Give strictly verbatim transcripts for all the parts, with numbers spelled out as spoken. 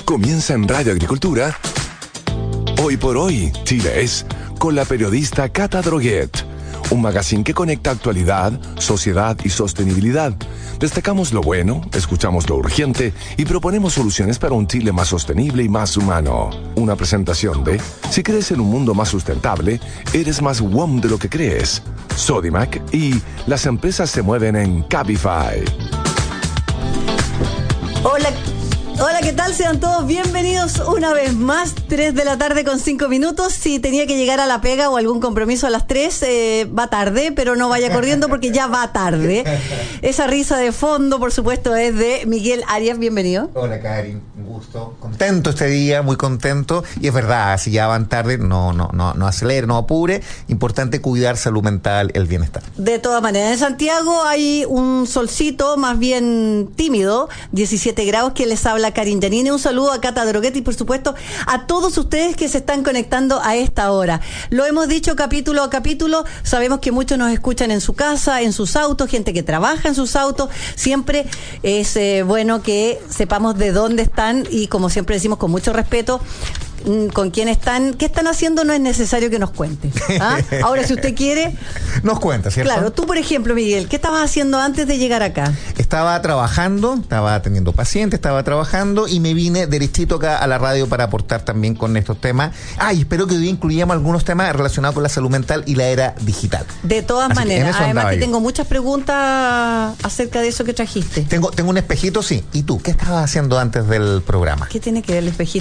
Comienza en Radio Agricultura. Hoy por hoy, Chile es, con la periodista Cata Droguet. Un magazine que conecta actualidad, sociedad y sostenibilidad. Destacamos lo bueno, escuchamos lo urgente y proponemos soluciones para un Chile más sostenible y más humano. Una presentación de, si crees en un mundo más sustentable, eres más W O M de lo que crees. Sodimac y las empresas se mueven en Cabify. Hola. Hola, ¿qué tal? Sean todos bienvenidos una vez más, tres de la tarde con cinco minutos. Si tenía que llegar a la pega o algún compromiso a las tres, eh, va tarde, pero no vaya corriendo porque ya va tarde. Esa risa de fondo, por supuesto, es de Miguel Arias. Bienvenido. Hola, Karin, un gusto. Contento este día, muy contento. Y es verdad, si ya van tarde, no, no, no, no acelere, no apure. Importante cuidar salud mental, el bienestar. De todas maneras, en Santiago hay un solcito más bien tímido, diecisiete grados, que les habla Karin Yanine. Un saludo a Cata Droguet y por supuesto a todos ustedes que se están conectando a esta hora. Lo hemos dicho capítulo a capítulo, sabemos que muchos nos escuchan en su casa, en sus autos, gente que trabaja en sus autos. Siempre es eh, bueno que sepamos de dónde están y, como siempre decimos con mucho respeto, con quién están, qué están haciendo, no es necesario que nos cuente. ¿Ah? Ahora, si usted quiere, nos cuenta, ¿cierto? Claro, tú por ejemplo, Miguel, ¿qué estabas haciendo antes de llegar acá? Estaba trabajando, estaba atendiendo pacientes, estaba trabajando y me vine derechito acá a la radio para aportar también con estos temas. Ay, ah, espero que hoy incluyamos algunos temas relacionados con la salud mental y la era digital. De todas Así maneras, además que tengo muchas preguntas acerca de eso que trajiste. Tengo, tengo un espejito, sí. ¿Y tú? ¿Qué estabas haciendo antes del programa? ¿Qué tiene que ver el espejito?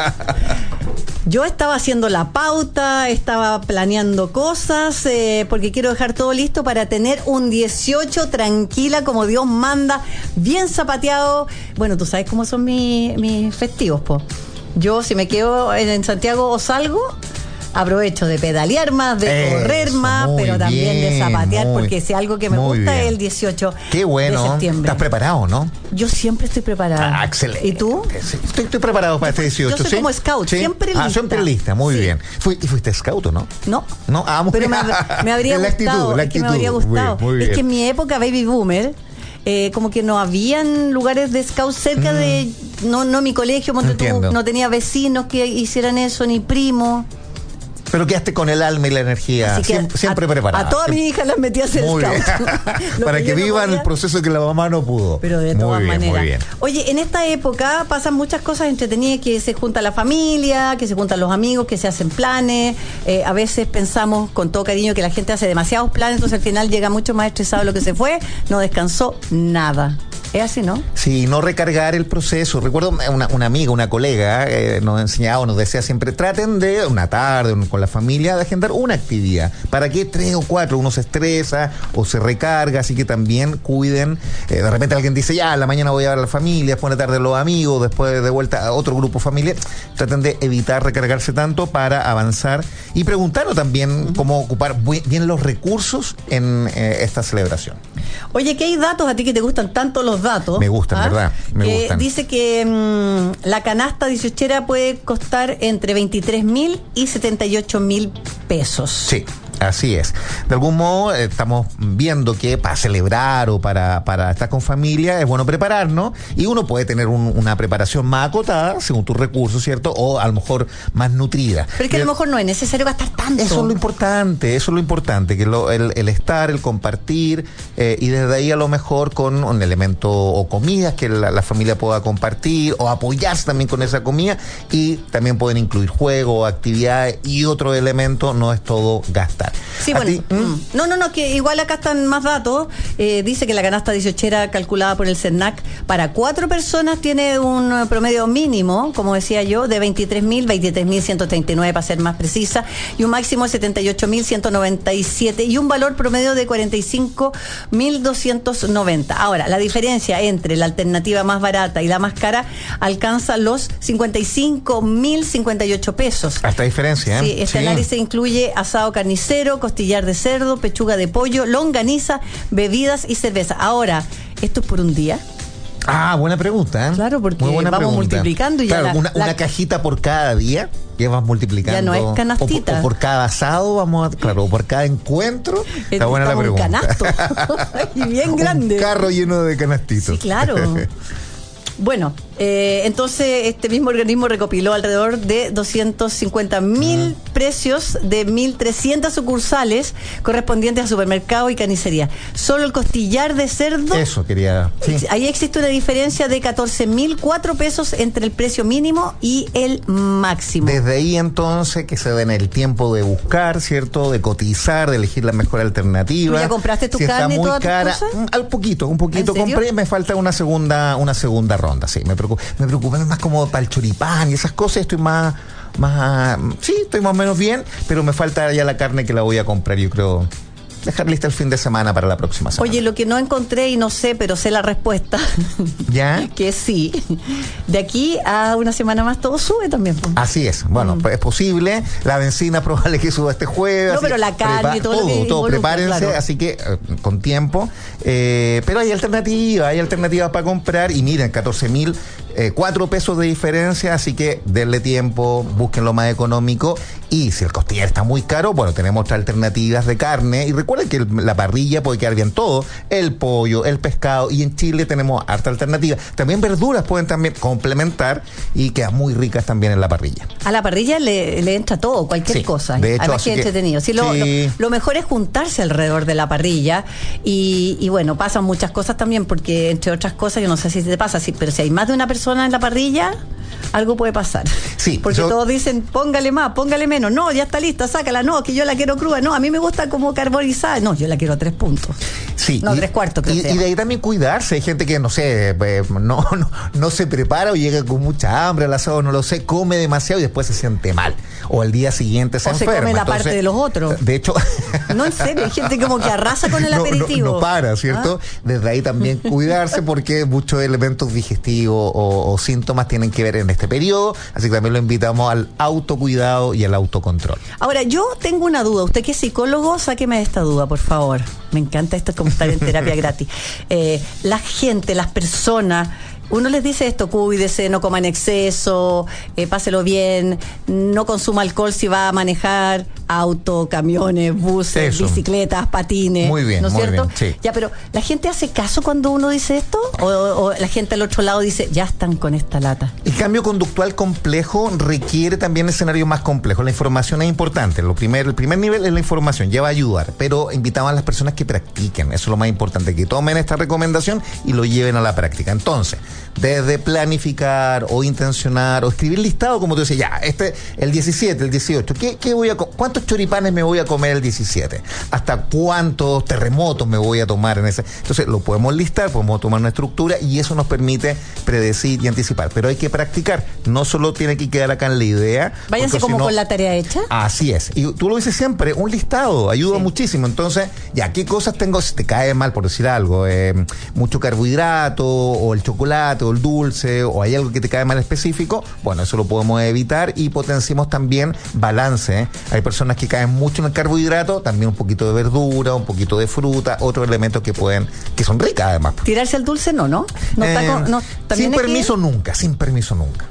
Yo estaba haciendo la pauta, estaba planeando cosas, eh, porque quiero dejar todo listo para tener un dieciocho tranquila, como Dios manda, bien zapateado. Bueno, tú sabes cómo son mis, mis festivos, po. Yo, si me quedo en, en Santiago o salgo, aprovecho de pedalear más, de Eso, correr más, pero también bien, de zapatear, muy, porque si algo que me gusta bien. Es el dieciocho Qué bueno. De septiembre. ¿Estás preparado, no? Yo siempre estoy preparada. Ah, excelente. ¿Y tú? Estoy, estoy preparado para yo, este dieciocho. Yo soy ¿sí? como scout, ¿sí? Siempre lista. Ah, siempre lista, muy sí. bien. Fui, ¿Y fuiste scout o no? No. No, ah, pero me, me habría la gustado. Actitud, la es actitud. que me habría gustado. Muy, muy es bien. que en mi época, baby boomer, Eh, como que no habían lugares de scout cerca mm. de no no mi colegio, tú, no tenía vecinos que hicieran eso, ni primos. Pero quedaste con el alma y la energía, siempre, siempre a, preparada. A todas mis hijas las metí a hacer muy scout. Para que, que vivan no el proceso que la mamá no pudo. Pero de muy todas bien, maneras. Muy bien. Oye, en esta época pasan muchas cosas entretenidas, que se junta la familia, que se juntan los amigos, que se hacen planes. Eh, a veces pensamos con todo cariño que la gente hace demasiados planes, entonces al final llega mucho más estresado de lo que se fue, no descansó nada. Es así, ¿no? Sí, no recargar el proceso. Recuerdo una, una amiga, una colega, eh, nos enseñaba o nos decía siempre, traten de una tarde con la familia de agendar una actividad. ¿Para qué tres o cuatro? Uno se estresa o se recarga, así que también cuiden. Eh, de repente alguien dice, ya, a la mañana voy a ver a la familia, después de la tarde los amigos, después de vuelta a otro grupo familiar. Traten de evitar recargarse tanto para avanzar y preguntarnos también uh-huh. cómo ocupar bien los recursos en eh, esta celebración. Oye, ¿qué hay datos a ti que te gustan tanto los datos? Me gustan, ¿ah? ¿Verdad? Me eh, gustan. Dice que mmm, la canasta dieciochera puede costar entre veintitrés mil y setenta y ocho mil pesos. Sí. Así es. De algún modo eh, estamos viendo que para celebrar o para, para estar con familia es bueno prepararnos, y uno puede tener un, una preparación más acotada según tus recursos, ¿cierto? O a lo mejor más nutrida. Pero es que y a lo mejor no es necesario gastar tanto. Eso es lo importante, eso es lo importante, que lo, el, el estar, el compartir, eh, y desde ahí a lo mejor con un elemento o comidas que la, la familia pueda compartir o apoyarse también con esa comida, y también pueden incluir juegos, actividades y otro elemento, no es todo gastar. Sí, bueno, ti, ¿Mm? no, no, no, que igual acá están más datos. Eh, dice que la canasta dieciochera calculada por el CERNAC para cuatro personas tiene un promedio mínimo, como decía yo, de veintitrés mil, veintitrés mil ciento treinta y nueve para ser más precisa, y un máximo de setenta y ocho mil ciento noventa y siete y un valor promedio de cuarenta y cinco mil doscientos noventa. Ahora, la diferencia entre la alternativa más barata y la más cara alcanza los cincuenta y cinco mil cincuenta y ocho pesos. Hasta diferencia, ¿eh? Sí, este sí. análisis incluye asado carnicero, costillar de cerdo, pechuga de pollo, longaniza, bebidas y cerveza. Ahora, ¿esto es por un día? Ah, buena pregunta, ¿eh? Claro, porque vamos pregunta. multiplicando y claro, ya la, una, la... una cajita por cada día, ya vas multiplicando. Ya no es canastita. O, o por cada asado, vamos a, claro, o por cada encuentro. Está buena la pregunta. Un canasto. Y bien grande. Un carro lleno de canastitos. Sí, claro. Bueno, Eh, entonces, este mismo organismo recopiló alrededor de doscientos cincuenta mil mm. precios de mil trescientas sucursales correspondientes a supermercado y carnicería. Solo el costillar de cerdo. Eso quería. Sí. Ahí existe una diferencia de catorce mil cuatro pesos entre el precio mínimo y el máximo. Desde ahí entonces que se den el tiempo de buscar, ¿cierto? De cotizar, de elegir la mejor alternativa. ¿Tú ya compraste tu si carne está muy y todas cara, tus cosas? Al poquito, un poquito compré, me falta una segunda, una segunda ronda, sí. Me preocupa, me preocupa más como para el choripán y esas cosas, estoy más, más, sí, estoy más o menos bien, pero me falta ya la carne que la voy a comprar, yo creo. Dejar lista el fin de semana para la próxima semana. Oye, lo que no encontré y no sé, pero sé la respuesta. ¿Ya? Que sí. De aquí a una semana más todo sube también. Así es. Bueno, mm. es posible. La benzina probable que suba este jueves. No, pero la carne y todo, todo, lo que todo. Prepárense, claro. Así que eh, con tiempo. Eh, pero hay alternativas, hay alternativas para comprar. Y miren, catorce mil, eh, cuatro pesos de diferencia. Así que denle tiempo, busquen lo más económico. Y si el costillar está muy caro, bueno, tenemos otras alternativas de carne. Y recuerden que el, la parrilla puede quedar bien todo. El pollo, el pescado. Y en Chile tenemos harta alternativa. También verduras pueden también complementar y quedan muy ricas también en la parrilla. A la parrilla le, le entra todo, cualquier sí, cosa. De hecho, además que es entretenido. Sí, lo, sí. Lo, lo mejor es juntarse alrededor de la parrilla. Y, y bueno, pasan muchas cosas también, porque entre otras cosas, yo no sé si te pasa, sí, pero si hay más de una persona en la parrilla, algo puede pasar. Sí, porque yo, todos dicen, póngale más, póngale menos. No, ya está lista, sácala. No, que yo la quiero cruda. No, a mí me gusta como carbonizada. No, yo la quiero a tres puntos. Sí. No, y, tres cuartos. Creo y, que y de ahí también cuidarse. Hay gente que, no sé, eh, no, no, no se prepara o llega con mucha hambre al asado, no lo sé, come demasiado y después se siente mal. O al día siguiente se o enferma. se come la Entonces, parte de los otros. De hecho... No, en serio, hay gente como que arrasa con el no, aperitivo. No, no para, ¿cierto? ¿Ah? Desde ahí también cuidarse, porque muchos elementos digestivos o, o síntomas tienen que ver en este periodo. Así que también lo invitamos al autocuidado y al autocontrol. Ahora, yo tengo una duda. Usted que es psicólogo, sáqueme de esta duda, por favor. Me encanta esto, es como estar en terapia gratis. Eh, la gente, las personas... Uno les dice esto, cuídese, no coma en exceso, eh, páselo bien, no consuma alcohol si va a manejar auto, camiones, buses, Eso. bicicletas, patines. Muy bien, ¿no es muy cierto? bien, sí. Ya, pero ¿la gente hace caso cuando uno dice esto? ¿O, o la gente al otro lado dice, ya están con esta lata? El cambio conductual complejo requiere también escenarios más complejos. La información es importante. Lo primer, el primer nivel es la información, ya va a ayudar, pero invitamos a las personas que practiquen. Eso es lo más importante, que tomen esta recomendación y lo lleven a la práctica. Entonces, desde planificar o intencionar o escribir listado, como tú decías, ya, este, el diecisiete, el dieciocho, ¿qué, qué voy a, ¿cuántos choripanes me voy a comer el diecisiete? ¿Hasta cuántos terremotos me voy a tomar en ese? Entonces, lo podemos listar, podemos tomar una estructura y eso nos permite predecir y anticipar. Pero hay que practicar, no solo tiene que quedar acá en la idea. Váyanse como sino, con la tarea hecha. Así es. Y tú lo dices siempre, un listado ayuda sí. muchísimo. Entonces, ya, ¿qué cosas tengo? Si te cae mal, por decir algo, eh, mucho carbohidrato, o el chocolate, o el dulce, o hay algo que te cae mal específico, bueno, eso lo podemos evitar y potenciamos también balance. ¿eh? Hay personas que caen mucho en el carbohidrato, también un poquito de verdura, un poquito de fruta, otros elementos que pueden, que son ricas además. Tirarse al dulce no, ¿no? no, eh, está con, no sin permiso que... nunca, sin permiso nunca.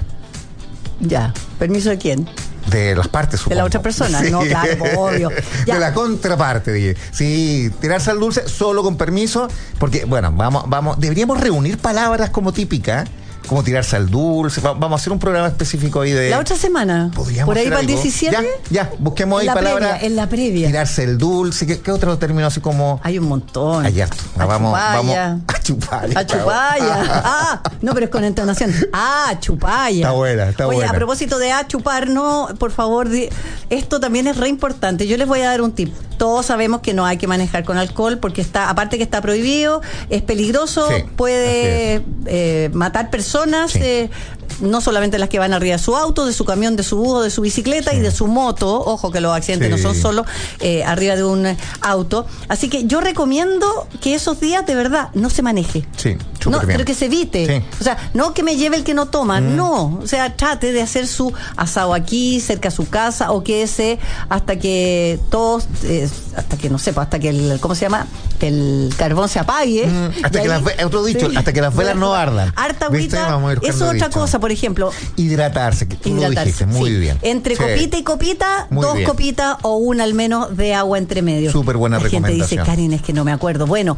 Ya, ¿permiso de quién? De las partes, supongo. De la otra persona, sí. No, claro, obvio. Ya. De la contraparte, dije. Sí, tirarse al dulce solo con permiso, porque, bueno, vamos, vamos, deberíamos reunir palabras como típicas, como tirarse al dulce. Va, vamos a hacer un programa específico ahí de... La otra semana. Por ahí para el diecisiete. Ya, ya, busquemos ahí palabras. En la previa. Tirarse el dulce. ¿Qué, qué otro término así como...? Hay un montón. Hay harto. A vamos, chupalla. vamos a chupalla. A chupalla. Ah, no, pero es con entonación. Ah, chupalla. Está buena, está Oye, buena. a propósito de a chupar, no, por favor, di, esto también es re importante. Yo les voy a dar un tip. Todos sabemos que no hay que manejar con alcohol porque está, aparte que está prohibido, es peligroso, sí, puede eh, matar personas, sí. eh, no solamente las que van arriba de su auto, de su camión, de su bus, de su bicicleta sí. y de su moto. Ojo que los accidentes sí. no son solo eh, arriba de un auto. Así que yo recomiendo que esos días de verdad no se maneje. Sí, no, bien. pero que se evite. Sí. O sea, no que me lleve el que no toma, mm. no. O sea, trate de hacer su asado aquí, cerca a su casa, o quédese hasta que todos, eh, hasta que no sepa, hasta que el, ¿cómo se llama? El carbón se apague. Mm, hasta que ahí, las, otro dicho, sí. hasta que las velas no ardan. Harta agüita. Es otra cosa. Por por ejemplo. Hidratarse, que tú hidratarse, lo dijiste, muy sí. bien. Entre sí. copita y copita, muy dos bien. copitas o una al menos de agua entre medio. Súper buena La recomendación. gente dice, Karin, es que no me acuerdo. Bueno,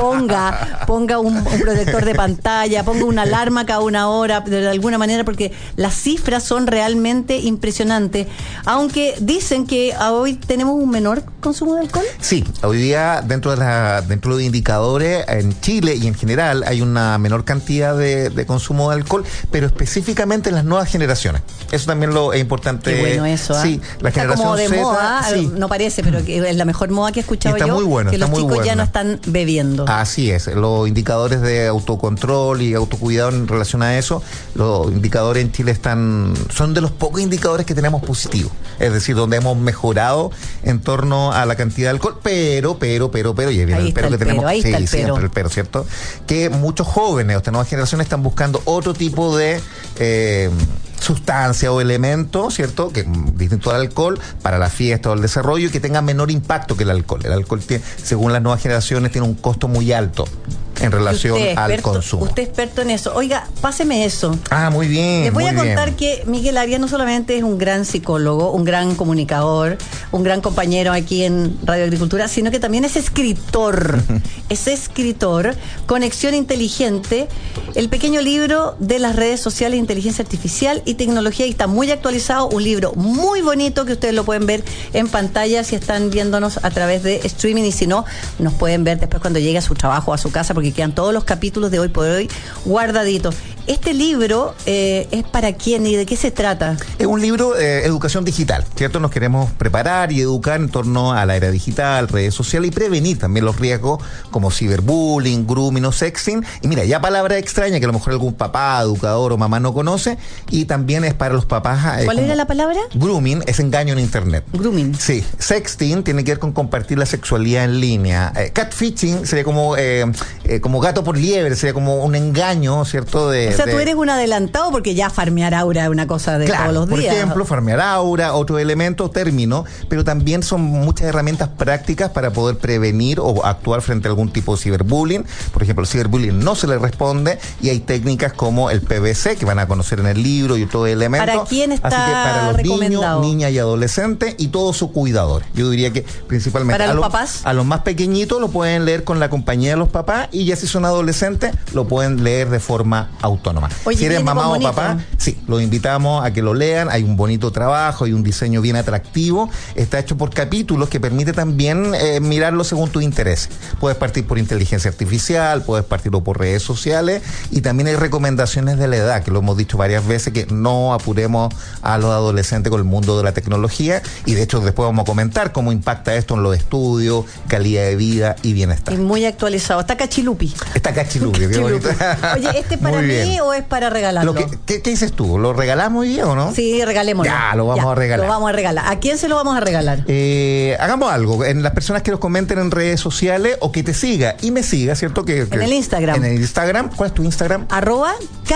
ponga, ponga un, un protector de pantalla, ponga una alarma cada una hora, de alguna manera, porque las cifras son realmente impresionantes. Aunque dicen que hoy tenemos un menor consumo de alcohol. Sí, hoy día dentro de la, dentro de indicadores en Chile y en general hay una menor cantidad de, de consumo de alcohol, pero específicamente en las nuevas generaciones. Eso también lo es importante. Qué bueno eso, ¿eh? Sí, la está generación como de Z, moda, sí. no parece, pero que es la mejor moda que he escuchado está yo, muy bueno, que está los muy chicos bueno. ya no están bebiendo. Así es, los indicadores de autocontrol y autocuidado en relación a eso, los indicadores en Chile están, son de los pocos indicadores que tenemos positivos, es decir, donde hemos mejorado en torno a la cantidad de alcohol, pero, pero, pero, pero, y ahí viene ahí el pero el que tenemos, pero, ahí sí, está el siempre pero. el pero, ¿cierto? Que muchos jóvenes, o esta nueva generación están buscando otro tipo de eh, sustancia o elemento, ¿cierto? Que distinto al alcohol para la fiesta o el desarrollo y que tenga menor impacto que el alcohol. El alcohol tiene, según las nuevas generaciones, tiene un costo muy alto en relación al experto, consumo. Usted es experto en eso. Oiga, páseme eso. Ah, muy bien. Les voy muy a contar bien. que Miguel Arias no solamente es un gran psicólogo, un gran comunicador, un gran compañero aquí en Radio Agricultura, sino que también es escritor. Es escritor, Conexión Inteligente, el pequeño libro de las redes sociales, inteligencia artificial y tecnología, y está muy actualizado, un libro muy bonito que ustedes lo pueden ver en pantalla si están viéndonos a través de streaming, y si no, nos pueden ver después cuando llegue a su trabajo, a su casa, porque quedan todos los capítulos de Hoy por Hoy guardaditos. Este libro eh, es para quién y de qué se trata. Es un libro de eh, educación digital, ¿cierto? Nos queremos preparar y educar en torno a la era digital, redes sociales y prevenir también los riesgos como ciberbullying, grooming o sexting. Y mira, ya palabra extraña que a lo mejor algún papá, educador o mamá no conoce, y también es para los papás. Eh, ¿Cuál era la palabra? Grooming es engaño en internet. Grooming. Sí. Sexting tiene que ver con compartir la sexualidad en línea. Eh, catfishing sería como eh, eh, como gato por liebre, sería como un engaño, ¿cierto? De, o sea, de... tú eres un adelantado porque ya farmear aura es una cosa de claro, todos los días. Por ejemplo, farmear aura, otro elemento, término, pero también son muchas herramientas prácticas para poder prevenir o actuar frente a algún tipo de ciberbullying. Por ejemplo, el ciberbullying no se le responde y hay técnicas como el P V C que van a conocer en el libro y todo elemento. ¿Para quién está Así que para los recomendado? niños, niñas y adolescentes y todos sus cuidadores. Yo diría que principalmente ¿Para a los los papás? A los más pequeñitos lo pueden leer con la compañía de los papás, y ya si son adolescentes lo pueden leer de forma autónoma. Oye, si eres mamá o bonito. papá, sí, los invitamos a que lo lean. Hay un bonito trabajo y un diseño bien atractivo. Está hecho por capítulos que permite también eh, mirarlo según tus intereses. Puedes partir por inteligencia artificial, puedes partirlo por redes sociales, y también hay recomendaciones de la edad, que lo hemos dicho varias veces, que no apuremos a los adolescentes con el mundo de la tecnología, y de hecho después vamos a comentar cómo impacta esto en los estudios, calidad de vida y bienestar. Y muy actualizado. Está Cachilupi. Está Cachilupi, qué bonito. Oye, ¿este es para Muy mí bien. o es para regalarlo? Lo que, ¿qué, ¿Qué dices tú? ¿Lo regalamos hoy día o no? Sí, regalémoslo. Ya, lo vamos a regalar. Lo vamos a regalar. ¿A quién se lo vamos a regalar? Eh, hagamos algo. En las personas que nos comenten en redes sociales o que te siga y me siga, ¿cierto? Que, que en el Instagram. En el Instagram. ¿Cuál es tu Instagram? Arroba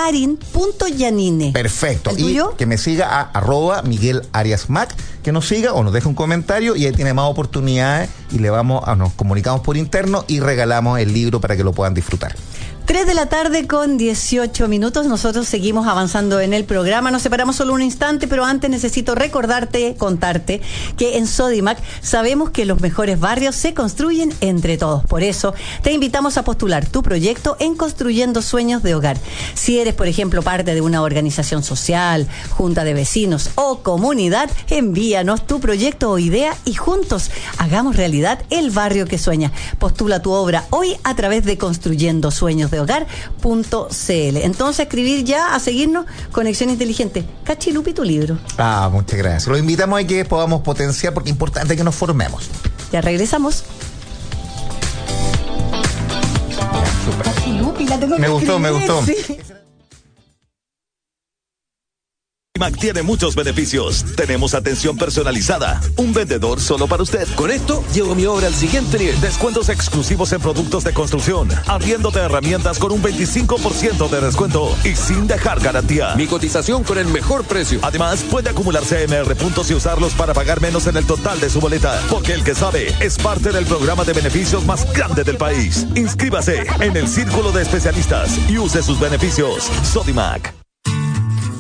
Karin.Yanine. Perfecto. ¿El y tuyo? que me siga a arroba Miguel Arias Mac, que nos siga o nos deje un comentario, y ahí tiene más oportunidades, y le vamos a, nos comunicamos por interno y regalamos el libro para que lo puedan disfrutar. tres de la tarde con dieciocho minutos. Nosotros seguimos avanzando en el programa. Nos separamos solo un instante, pero antes necesito recordarte, contarte que en Sodimac sabemos que los mejores barrios se construyen entre todos. Por eso te invitamos a postular tu proyecto en Construyendo Sueños de Hogar. Si eres, por ejemplo, parte de una organización social, junta de vecinos o comunidad, envíanos tu proyecto o idea y juntos hagamos realidad el barrio que sueña. Postula tu obra hoy a través de Construyendo Sueños de Hogar punto c l. Entonces, escribir ya, a seguirnos, Conexión Inteligente. Cachilupi, tu libro. Ah, muchas gracias. Los invitamos a que podamos potenciar, porque es importante que nos formemos. Ya regresamos. Ya, súper. Cachilupi, la tengo que Me gustó, me escribir, gustó. sí. Sodimac tiene muchos beneficios. Tenemos atención personalizada, un vendedor solo para usted. Con esto, llevo mi obra al siguiente nivel. Descuentos exclusivos en productos de construcción, arriendo de herramientas con un veinticinco por ciento de descuento y sin dejar garantía. Mi cotización con el mejor precio. Además, puede acumular C M R puntos y usarlos para pagar menos en el total de su boleta, porque el que sabe es parte del programa de beneficios más grande del país. Inscríbase en el Círculo de Especialistas y use sus beneficios. Sodimac.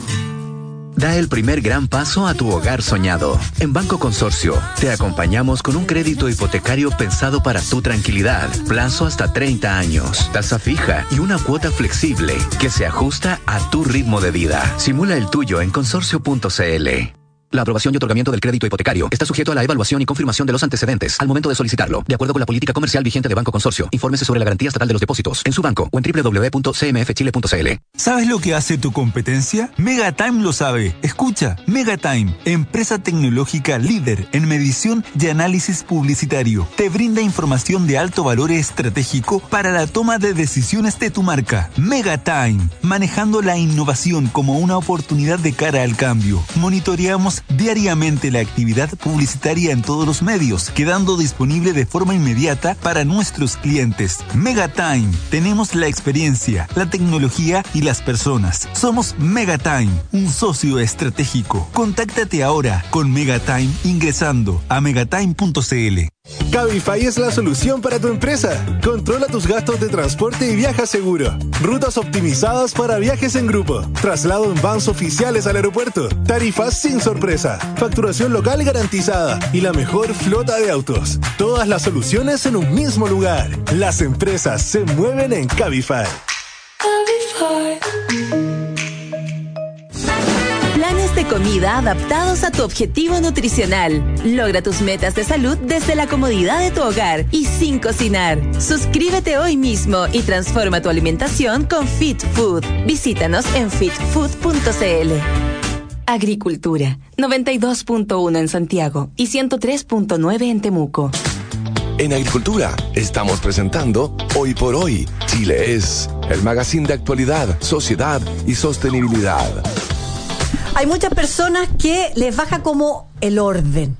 Da el primer gran paso a tu hogar soñado. En Banco Consorcio, te acompañamos con un crédito hipotecario pensado para tu tranquilidad. Plazo hasta treinta años, tasa fija y una cuota flexible que se ajusta a tu ritmo de vida. Simula el tuyo en consorcio punto c l. La aprobación y otorgamiento del crédito hipotecario está sujeto a la evaluación y confirmación de los antecedentes al momento de solicitarlo, de acuerdo con la política comercial vigente de Banco Consorcio. Infórmese sobre la garantía estatal de los depósitos en su banco o en doble u doble u doble u punto c m f chile punto c l. ¿Sabes lo que hace tu competencia? Megatime lo sabe. Escucha, Megatime, empresa tecnológica líder en medición y análisis publicitario, te brinda información de alto valor estratégico para la toma de decisiones de tu marca. Megatime, manejando la innovación como una oportunidad de cara al cambio. Monitoreamos diariamente la actividad publicitaria en todos los medios, quedando disponible de forma inmediata para nuestros clientes. Megatime, tenemos la experiencia, la tecnología y las personas. Somos Megatime, un socio estratégico. Contáctate ahora con Megatime ingresando a megatime punto c l. Cabify es la solución para tu empresa. Controla tus gastos de transporte y viaja seguro. Rutas optimizadas para viajes en grupo. Traslado en vans oficiales al aeropuerto. Tarifas sin sorpresa. Facturación local garantizada. Y la mejor flota de autos. Todas las soluciones en un mismo lugar. Las empresas se mueven en Cabify. Planes de comida adaptados a tu objetivo nutricional. Logra tus metas de salud desde la comodidad de tu hogar y sin cocinar. Suscríbete hoy mismo y transforma tu alimentación con Fit Food. Visítanos en fit food punto c l. Agricultura, noventa y dos punto uno en Santiago y ciento tres punto nueve en Temuco. En Agricultura estamos presentando Hoy por Hoy, Chile es, el magazine de actualidad, sociedad y sostenibilidad. Hay muchas personas que les baja como el orden.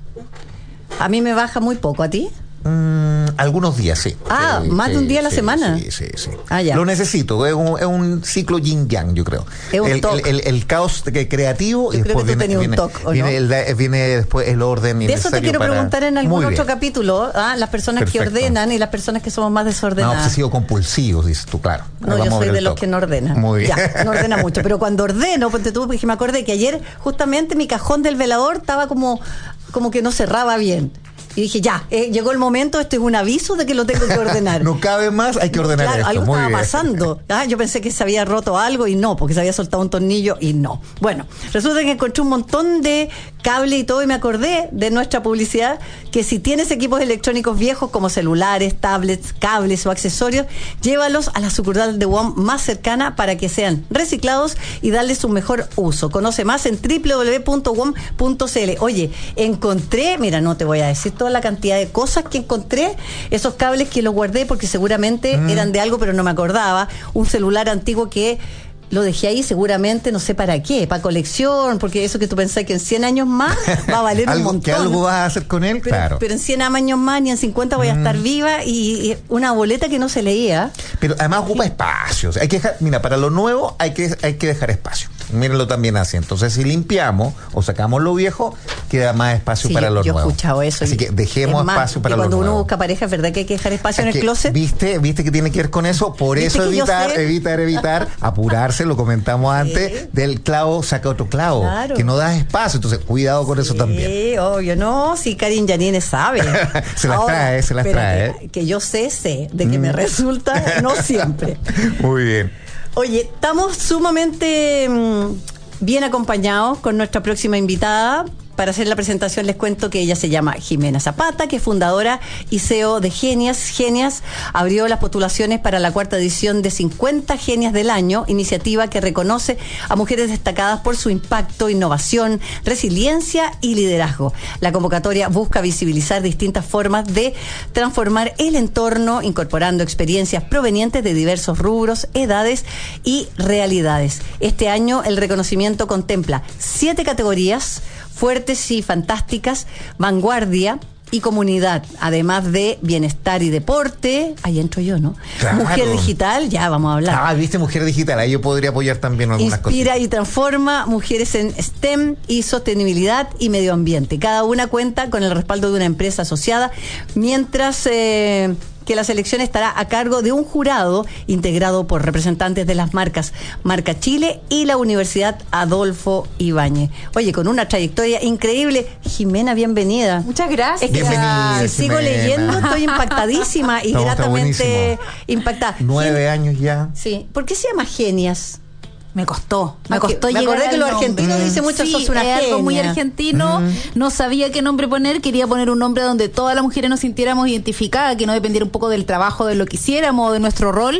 A mí me baja muy poco, ¿a ti? Mm, algunos días, sí. Ah, sí, más sí, de un día a la sí, semana. Sí, sí, sí. Ah, ya. Lo necesito, es un, es un ciclo yin-yang, yo creo. Es un el, toc. el, el, el caos de- creativo Yo y creo después que tú viene, tenías un viene, toc, ¿o viene, no? el, viene después el orden De eso te necesario quiero para- preguntar en algún Muy otro bien. capítulo. ¿Ah? Las personas que Perfecto. ordenan y las personas que somos más No, desordenadas. obsesivo compulsivo, dices tú, claro. No, Ahí yo vamos a soy ver de el los toc. que no ordenan. Muy bien. Ya, no ordena mucho. Pero cuando ordeno, ponte tú, porque me acordé que ayer justamente mi cajón del velador estaba como, como que no cerraba bien. Y dije, ya, eh, llegó el momento, esto es un aviso de que lo tengo que ordenar. No cabe más, hay que ordenar Claro, esto. algo Muy estaba bien. pasando. Ah, yo pensé que se había roto algo y no, porque se había soltado un tornillo y no. Bueno, resulta que encontré un montón de cable y todo y me acordé de nuestra publicidad que si tienes equipos electrónicos viejos como celulares, tablets, cables o accesorios, llévalos a la sucursal de W O M más cercana para que sean reciclados y darles un mejor uso. Conoce más en doble u doble u doble u punto w o m punto c l. Oye, encontré, mira, no te voy a decir toda la cantidad de cosas que encontré, esos cables que los guardé porque seguramente mm. eran de algo, pero no me acordaba. Un celular antiguo que lo dejé ahí seguramente, no sé para qué, para colección, porque eso que tú pensás que en cien años más va a valer un ¿Algo, montón. ¿Que algo vas a hacer con él? Pero, claro. pero en cien años más ni en cincuenta voy a estar Mm. viva y, y una boleta que no se leía. Pero además ocupa espacios. Hay que dejar, mira, para lo nuevo hay que, hay que dejar espacio. Mírenlo también así. Entonces, si limpiamos o sacamos lo viejo, queda más espacio Sí, para yo, lo yo nuevo. he escuchado eso. Así y- que dejemos es más, espacio para y lo cuando nuevo. uno busca pareja, es verdad que hay que dejar espacio en Es el que, closet. ¿Viste? ¿Viste que tiene que ver con eso? Por ¿Viste eso que yo evitar, sé? evitar, evitar, apurarse, lo comentamos antes, del clavo saca otro clavo, Claro. que no da espacio. Entonces, cuidado con eso también. Sí, obvio, no, si Karin Yanine sabe. Se las trae, se las pero trae. Que, que yo sé, sé, de que Mm. me resulta, no siempre. Muy bien. Oye, estamos sumamente mm, bien acompañados con nuestra próxima invitada. Para hacer la presentación les cuento que ella se llama Jimena Zapata, que es fundadora y C E O de Genias. Genias abrió las postulaciones para la cuarta edición de cincuenta Genias del Año, iniciativa que reconoce a mujeres destacadas por su impacto, innovación, resiliencia y liderazgo. La convocatoria busca visibilizar distintas formas de transformar el entorno, incorporando experiencias provenientes de diversos rubros, edades y realidades. Este año el reconocimiento contempla siete categorías fuertes y fantásticas, vanguardia y comunidad, además de bienestar y deporte. Ahí entro yo, ¿no? Claro. Mujer digital, ya vamos a hablar. Ah, viste, mujer digital, ahí yo podría apoyar también algunas cosas. Inspira y transforma, mujeres en STEM y sostenibilidad y medio ambiente. Cada una cuenta con el respaldo de una empresa asociada, mientras eh, que la selección estará a cargo de un jurado integrado por representantes de las marcas Marca Chile y la Universidad Adolfo Ibáñez. Oye, con una trayectoria increíble. Jimena, bienvenida. Muchas gracias. Es que Bienvenida, si sigo Jimena. leyendo, estoy impactadísima y Está- está gratamente buenísimo. impactada. Nueve años ya. Sí. ¿Por qué se llama Genias? Me costó, me Ah, costó que- me llegar acordé al que los nombre. argentinos dicen mucho, sí, sos una es algo muy genia. argentino, no sabía qué nombre poner, quería poner un nombre donde todas las mujeres nos sintiéramos identificadas, que no dependiera un poco del trabajo, de lo que hiciéramos, de nuestro rol.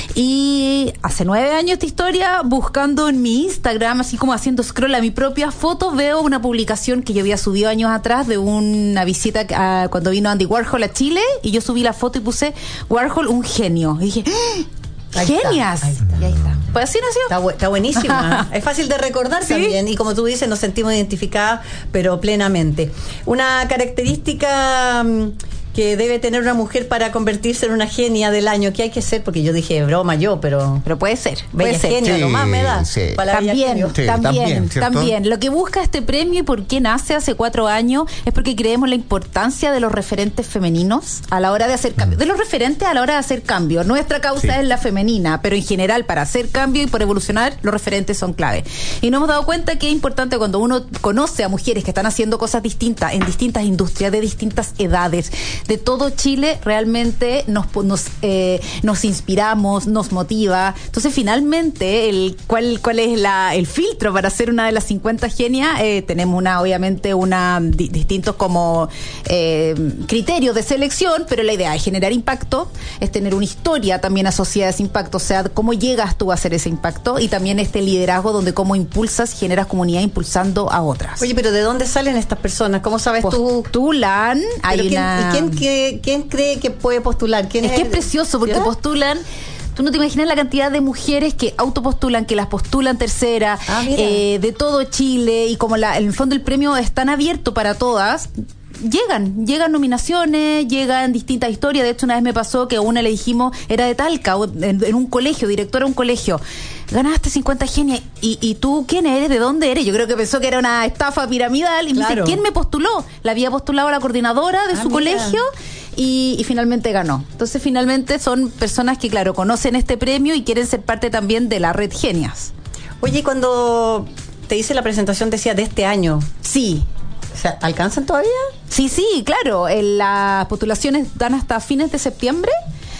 Y hace nueve años esta historia, buscando en mi Instagram, así como haciendo scroll a mi propia foto, veo una publicación que yo había subido años atrás de una visita a, cuando vino Andy Warhol a Chile, y yo subí la foto y puse Warhol, un genio. Y dije, ¡ah! Ahí está, ¡Genias! ahí está. Y ahí está. Pues así nació. Está, bu- está buenísima. Es fácil de recordar ¿Sí? también. Y como tú dices, nos sentimos identificadas, pero plenamente. Una característica mm, que debe tener una mujer para convertirse en una genia del año. ¿Qué hay que ser? Porque yo dije broma yo, pero... Pero puede ser, puede Bella ser. genia, Sí, nomás me da. sí. Para la bella También, genio. Sí, también, también, ¿cierto? también. Lo que busca este premio y por qué nace hace cuatro años es porque creemos la importancia de los referentes femeninos a la hora de hacer cambio. De los referentes a la hora de hacer cambio. Nuestra causa Sí. es la femenina, pero en general para hacer cambio y por evolucionar, los referentes son clave. Y nos hemos dado cuenta que es importante cuando uno conoce a mujeres que están haciendo cosas distintas en distintas industrias, de distintas edades, de todo Chile, realmente nos, nos, eh, nos inspiramos, nos motiva. Entonces, finalmente, el cuál, cuál es la, el filtro para ser una de las cincuenta genias, eh, tenemos una, obviamente, una di- distintos como eh, criterios de selección, pero la idea es generar impacto, es tener una historia también asociada a ese impacto, o sea, cómo llegas tú a hacer ese impacto, y también este liderazgo donde cómo impulsas, generas comunidad impulsando a otras. Oye, pero ¿de dónde salen estas personas? ¿Cómo sabes tú? Postulan, hay ¿Pero quién, una... ¿Y quién, cree, quién cree que puede postular? ¿Quién Es que es precioso porque ¿Ya? postulan. Tú no te imaginas la cantidad de mujeres que autopostulan, que las postulan tercera, Ah, mira. eh, de todo Chile, y como la, en el fondo el premio es tan abierto para todas, llegan, llegan nominaciones, llegan distintas historias. De hecho, una vez me pasó que a una le dijimos, era de Talca, o en, en un colegio, directora de un colegio, ganaste cincuenta genias, y, y tú, ¿quién eres? ¿De dónde eres? Yo creo que pensó que era una estafa piramidal, y me Claro. dice, ¿quién me postuló? La había postulado a la coordinadora de Ah, su mira. colegio, y, y finalmente ganó. Entonces, finalmente son personas que, claro, conocen este premio y quieren ser parte también de la red Genias. Oye, y cuando te hice la presentación decía de este año, Sí. o sea, ¿alcanzan todavía? Sí, sí, claro. Eh, las postulaciones dan hasta fines de septiembre.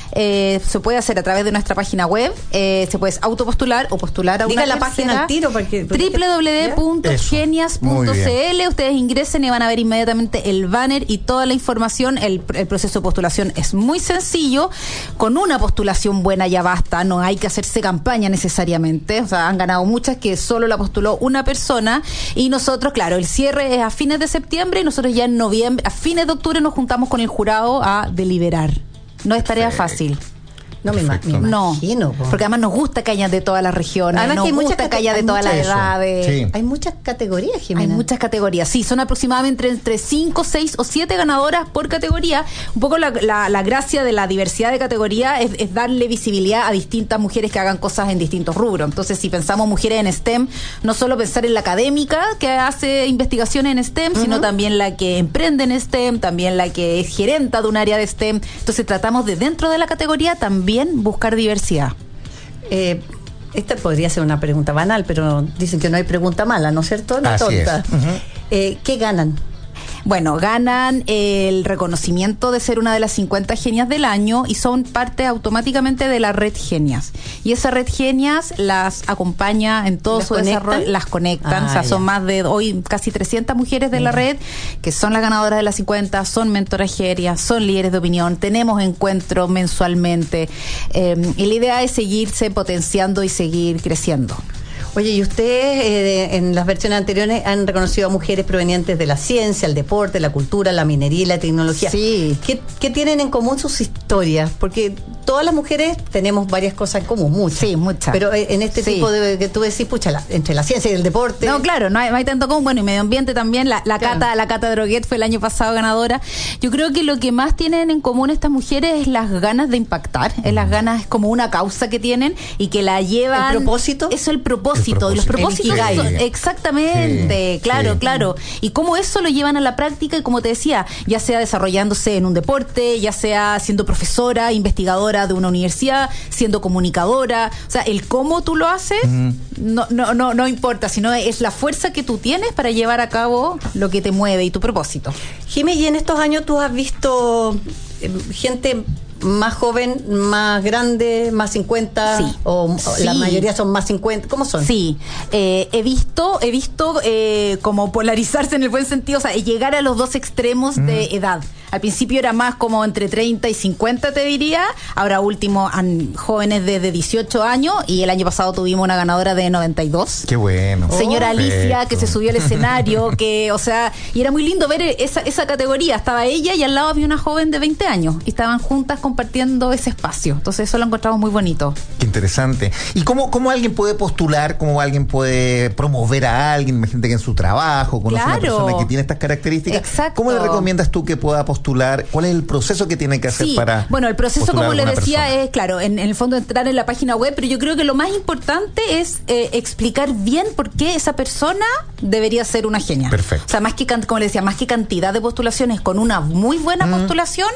Eh, se puede hacer a través de nuestra página web. Eh, se puede autopostular o postular a Diga una la página al tiro, porque- porque- doble u doble u doble u punto genias punto c l. Ustedes ingresen y van a ver inmediatamente el banner y toda la información. El, el proceso de postulación es muy sencillo. Con una postulación buena ya basta. No hay que hacerse campaña necesariamente. O sea, han ganado muchas que solo la postuló una persona. Y nosotros, claro, el cierre es a fines de septiembre y nosotros ya en noviembre, a fines de octubre nos juntamos con el jurado a deliberar. No es tarea fácil. No me, ima- me No, imagino. po. porque además nos gusta que haya de todas las regiones, Además nos que hay muchas gusta que haya cate- de hay todas las muchas- edades. Sí. Hay muchas categorías, Jimena. Hay muchas categorías, sí, son aproximadamente entre cinco, seis o siete ganadoras por categoría. Un poco la, la, la gracia de la diversidad de categoría es, es darle visibilidad a distintas mujeres que hagan cosas en distintos rubros. Entonces, si pensamos mujeres en STEM, no solo pensar en la académica que hace investigaciones en STEM, sino también la que emprende en STEM, también la que es gerenta de un área de STEM. Entonces, tratamos de dentro de la categoría también buscar diversidad. Eh, esta podría ser una pregunta banal, pero dicen que no hay pregunta mala, ¿no es cierto? No Así tonta. es. Ujú. Eh, ¿Qué ganan? Bueno, ganan el reconocimiento de ser una de las cincuenta genias del año y son parte automáticamente de la red Genias. Y esa red Genias las acompaña en todo ¿Las su conectan? desarrollo, las conectan, Ah, o sea, son ya. más de hoy casi trescientas mujeres de la red que son las ganadoras de las cincuenta, son mentoras genias, son líderes de opinión, tenemos encuentros mensualmente, eh, y la idea es seguirse potenciando y seguir creciendo. Oye, y ustedes eh, en las versiones anteriores han reconocido a mujeres provenientes de la ciencia, el deporte, la cultura, la minería y la tecnología. Sí. ¿Qué, qué tienen en común sus historias? Porque todas las mujeres tenemos varias cosas en común, muchas. Sí, muchas. Pero en este Sí. tipo de que tú decís, pucha, la- entre la ciencia y el deporte. No, claro, no hay, no hay tanto común. Bueno, y medio ambiente también. La, la Claro. Cata, la Cata Droguet fue el año pasado ganadora. Yo creo que lo que más tienen en común estas mujeres es las ganas de impactar, es las ganas, es como una causa que tienen y que la llevan. ¿El propósito? Eso, el propósito. El Y los propósito. propósitos El son- ikigai. exactamente, Sí, claro, sí. claro. Y cómo eso lo llevan a la práctica y como te decía, ya sea desarrollándose en un deporte, ya sea siendo profesora, investigadora de una universidad, siendo comunicadora, o sea, el cómo tú lo haces no, no, no, no importa, sino es la fuerza que tú tienes para llevar a cabo lo que te mueve y tu propósito. Jimé, y en estos años tú has visto eh, gente más joven, más grande, más cincuenta, Sí. o, o Sí. la mayoría son más cincuenta, ¿cómo son? Sí, eh, he visto, he visto eh, como polarizarse en el buen sentido, o sea, llegar a los dos extremos de edad. Al principio era más como entre treinta y cincuenta, te diría. Ahora último, han jóvenes desde dieciocho años y el año pasado tuvimos una ganadora de noventa y dos. Qué bueno. Señora Alicia, Perfecto. que se subió al escenario, que, o sea, y era muy lindo ver esa, esa categoría. Estaba ella y al lado había una joven de veinte años y estaban juntas compartiendo ese espacio. Entonces eso lo encontramos muy bonito. Qué interesante. ¿Y cómo, cómo alguien puede postular? ¿Cómo alguien puede promover a alguien? Imagínate que en su trabajo conoce a una Claro. persona que tiene estas características. Exacto. ¿Cómo le recomiendas tú que pueda postular? ¿Cuál es el proceso que tiene que hacer Sí, para bueno, el proceso, postular como a le alguna decía, persona? es, claro, en, en el fondo entrar en la página web, pero yo creo que lo más importante es eh, explicar bien por qué esa persona debería ser una genia. Perfecto. O sea, más que, can- como le decía, más que cantidad de postulaciones, con una muy buena postulación,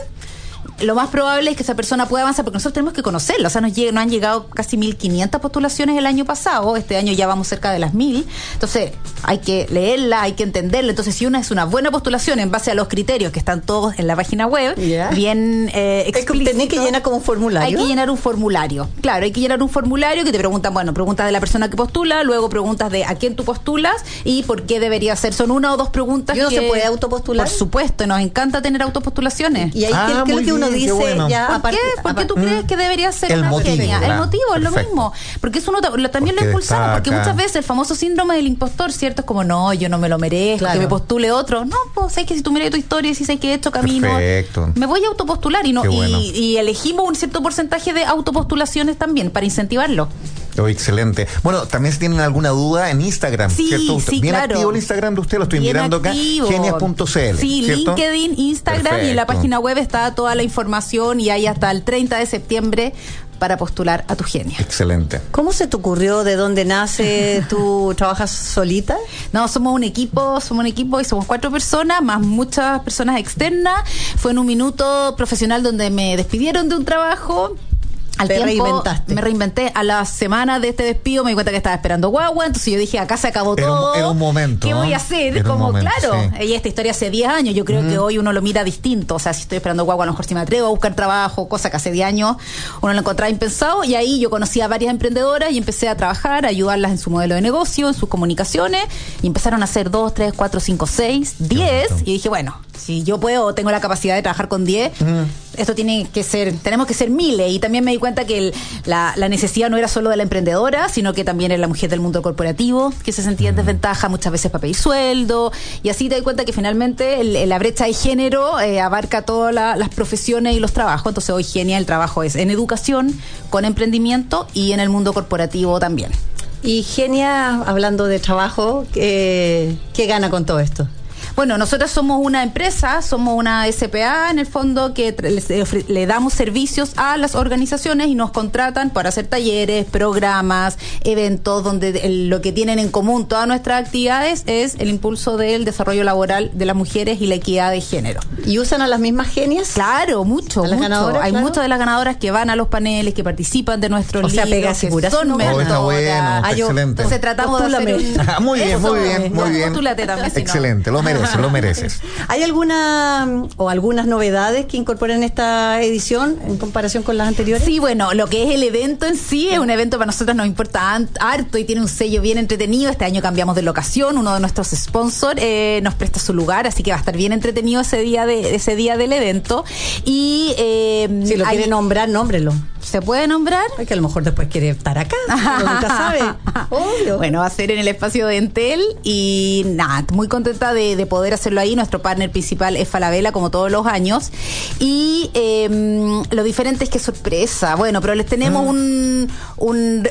lo más probable es que esa persona pueda avanzar, porque nosotros tenemos que conocerla. O sea, nos, lleg- nos han llegado casi mil quinientas postulaciones el año pasado, este año ya vamos cerca de las mil. Entonces, hay que leerla, hay que entenderla. Entonces, si una es una buena postulación en base a los criterios que están todos en la página web, Ya. bien eh, Es que explícito, tenés que llenar como un formulario. hay que llenar un formulario. Claro, hay que llenar un formulario que te preguntan, bueno, preguntas de la persona que postula, luego preguntas de a quién tú postulas y por qué debería ser. Son una o dos preguntas ¿Y uno que se puede autopostular? Por supuesto, nos encanta tener autopostulaciones. Y ahí, Ah, ¿qué, qué es lo muy que uno bien, qué dice bueno. ya ¿Por aparte- qué? ¿Por qué tú aparte- crees que debería ser El una motivo, genia? El ¿verdad? motivo es lo Perfecto. mismo. Porque eso uno ta- lo- también Porque lo impulsamos, porque destaca. muchas veces el famoso síndrome del impostor, ¿cierto? Es como, no, yo no me lo merezco, Claro. que me postule otro. No, pues es que si tú miras tu historia y dices que he hecho camino, Perfecto. me voy a autopostular y no Qué bueno. y, y elegimos un cierto porcentaje de autopostulaciones también para incentivarlo. Oh, excelente. Bueno, también si tienen alguna duda en Instagram, Sí, ¿cierto? sí, Bien claro. activo el Instagram de usted, lo estoy Bien mirando activo. acá, genias punto c l. Sí, ¿cierto? LinkedIn, Instagram y en la Perfecto. página web está toda la información y hay hasta el treinta de septiembre para postular a tu genia. Excelente. ¿Cómo se te ocurrió? ¿De dónde nace? ¿Tú trabajas solita? No, somos un equipo, somos un equipo y somos cuatro personas, más muchas personas externas. Fue en un minuto profesional donde me despidieron de un trabajo. Al Te tiempo, reinventaste. me reinventé. A la semana de este despido me di cuenta que estaba esperando guagua, entonces yo dije, acá se acabó Era un- todo. era un momento, ¿Qué voy ¿no? a hacer? Era un Como, momento, claro, sí. y esta historia hace diez años, yo creo que hoy uno lo mira distinto. O sea, si estoy esperando guagua, a lo mejor si me atrevo a buscar trabajo, cosa que hace diez años uno lo encontraba impensado. Y ahí yo conocí a varias emprendedoras y empecé a trabajar, a ayudarlas en su modelo de negocio, en sus comunicaciones. Y empezaron a hacer dos, tres, cuatro, cinco, seis, diez. Y dije, bueno, si yo puedo, tengo la capacidad de trabajar con diez, esto tiene que ser, tenemos que ser miles. Y también me di cuenta que el, la, la necesidad no era solo de la emprendedora, sino que también era la mujer del mundo corporativo, que se sentía en desventaja muchas veces para pedir sueldo. Y así te das cuenta que finalmente el- la brecha de género eh, abarca todas la- las profesiones y los trabajos. Entonces hoy Genia el trabajo es en educación, con emprendimiento y en el mundo corporativo también. Y Genia, hablando de trabajo, ¿qué, qué gana con todo esto? Bueno, nosotros somos una empresa, somos una S P A en el fondo que tra- les ofre- le damos servicios a las organizaciones y nos contratan para hacer talleres, programas, eventos donde el- lo que tienen en común todas nuestras actividades es el impulso del desarrollo laboral de las mujeres y la equidad de género. ¿Y usan a las mismas genias? Claro, mucho, ¿A las mucho. ganadoras, Hay claro? muchas de las ganadoras que van a los paneles, que participan de nuestros O sea, libros, pega que aseguración, son no gana. Oh, está bueno, mentoras. está Ah, yo- excelente. Entonces tratamos de hacer Postúlame. un... Ah, muy bien, Eso, muy bien, muy bien. postúlate también, si no. Excelente, lo mereces, lo mereces. ¿Hay alguna mm, o algunas novedades que incorporan esta edición en comparación con las anteriores? Sí, bueno, lo que es el evento en sí es un evento para nosotros nos importa an- harto y tiene un sello bien entretenido. Este año cambiamos de locación, uno de nuestros sponsors eh, nos presta su lugar, así que va a estar bien entretenido ese día de ese día del evento. Y eh, Si lo hay- quiere nombrar, nómbrelo. ¿se puede nombrar? Ay, que a lo mejor después quiere estar acá. Uno nunca sabe. Obvio. Bueno, va a ser en el espacio de Entel y nada, muy contenta de, de poder hacerlo ahí. Nuestro partner principal es Falabella, como todos los años. Y eh, lo diferente es que sorpresa. Bueno, pero les tenemos mm. un, un,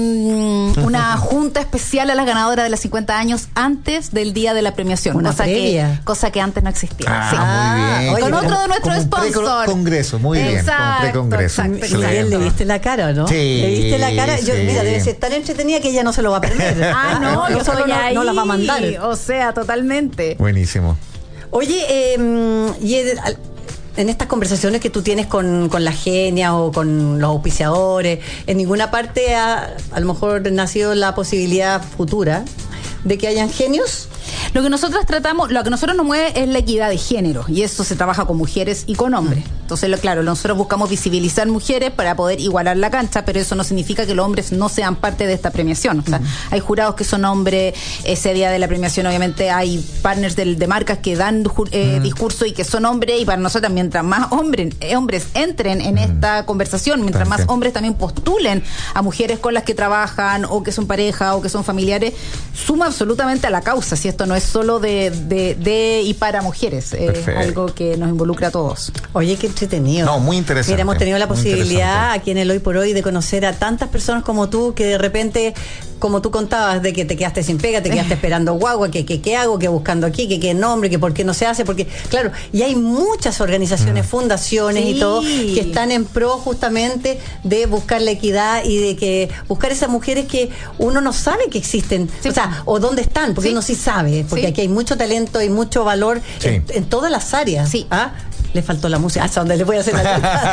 un una junta especial a las ganadoras de los cincuenta años antes del día de la premiación. Una cosa previa. que cosa que antes no existía. Ah, sí. muy bien. Oye, con como, otro de nuestros sponsors. Congreso, muy bien. Exacto, Con precongreso. exacto, Miguel, ¿le viste la cara, no? Sí, ¿Le viste la cara? Yo, sí. Mira, debe ser tan entretenida que ella no se lo va a perder. Ah, no, yo solo estoy no, ahí. no la va a mandar. O sea, totalmente. Buenísimo. Oye, eh, y el, en estas conversaciones que tú tienes con, con la genia o con los auspiciadores, en ninguna parte ha a lo mejor nacido la posibilidad futura de que hayan genios. Lo que nosotros tratamos, lo que nosotros nos mueve es la equidad de género, y eso se trabaja con mujeres y con hombres. Entonces, lo, claro, nosotros buscamos visibilizar mujeres para poder igualar la cancha, pero eso no significa que los hombres no sean parte de esta premiación. O sea, uh-huh. hay jurados que son hombres. Ese día de la premiación, obviamente, hay partners de, de marcas que dan eh, uh-huh. discurso y que son hombres, y para nosotros, mientras más hombres, eh, hombres entren en uh-huh. esta conversación, mientras más hombres también postulen a mujeres con las que trabajan, o que son pareja, o que son familiares, suma absolutamente a la causa, si esto no es solo de, de, de y para mujeres, es eh, algo que nos involucra a todos. Oye, qué entretenido. No, muy interesante. Mira, hemos tenido la posibilidad aquí en el Hoy por Hoy de conocer a tantas personas como tú, que de repente, como tú contabas, de que te quedaste sin pega, te quedaste esperando guagua, que qué hago, que buscando aquí, que qué nombre, que por qué no se hace, porque claro, y hay muchas organizaciones, mm. fundaciones sí. y todo, que están en pro justamente de buscar la equidad y de que buscar esas mujeres que uno no sabe que existen, sí. o sea, o dónde están, porque sí. uno sí sabe, porque sí. aquí hay mucho talento y mucho valor sí. en, en todas las áreas. Sí. ¿Ah? Le faltó la música, hasta donde le voy a hacer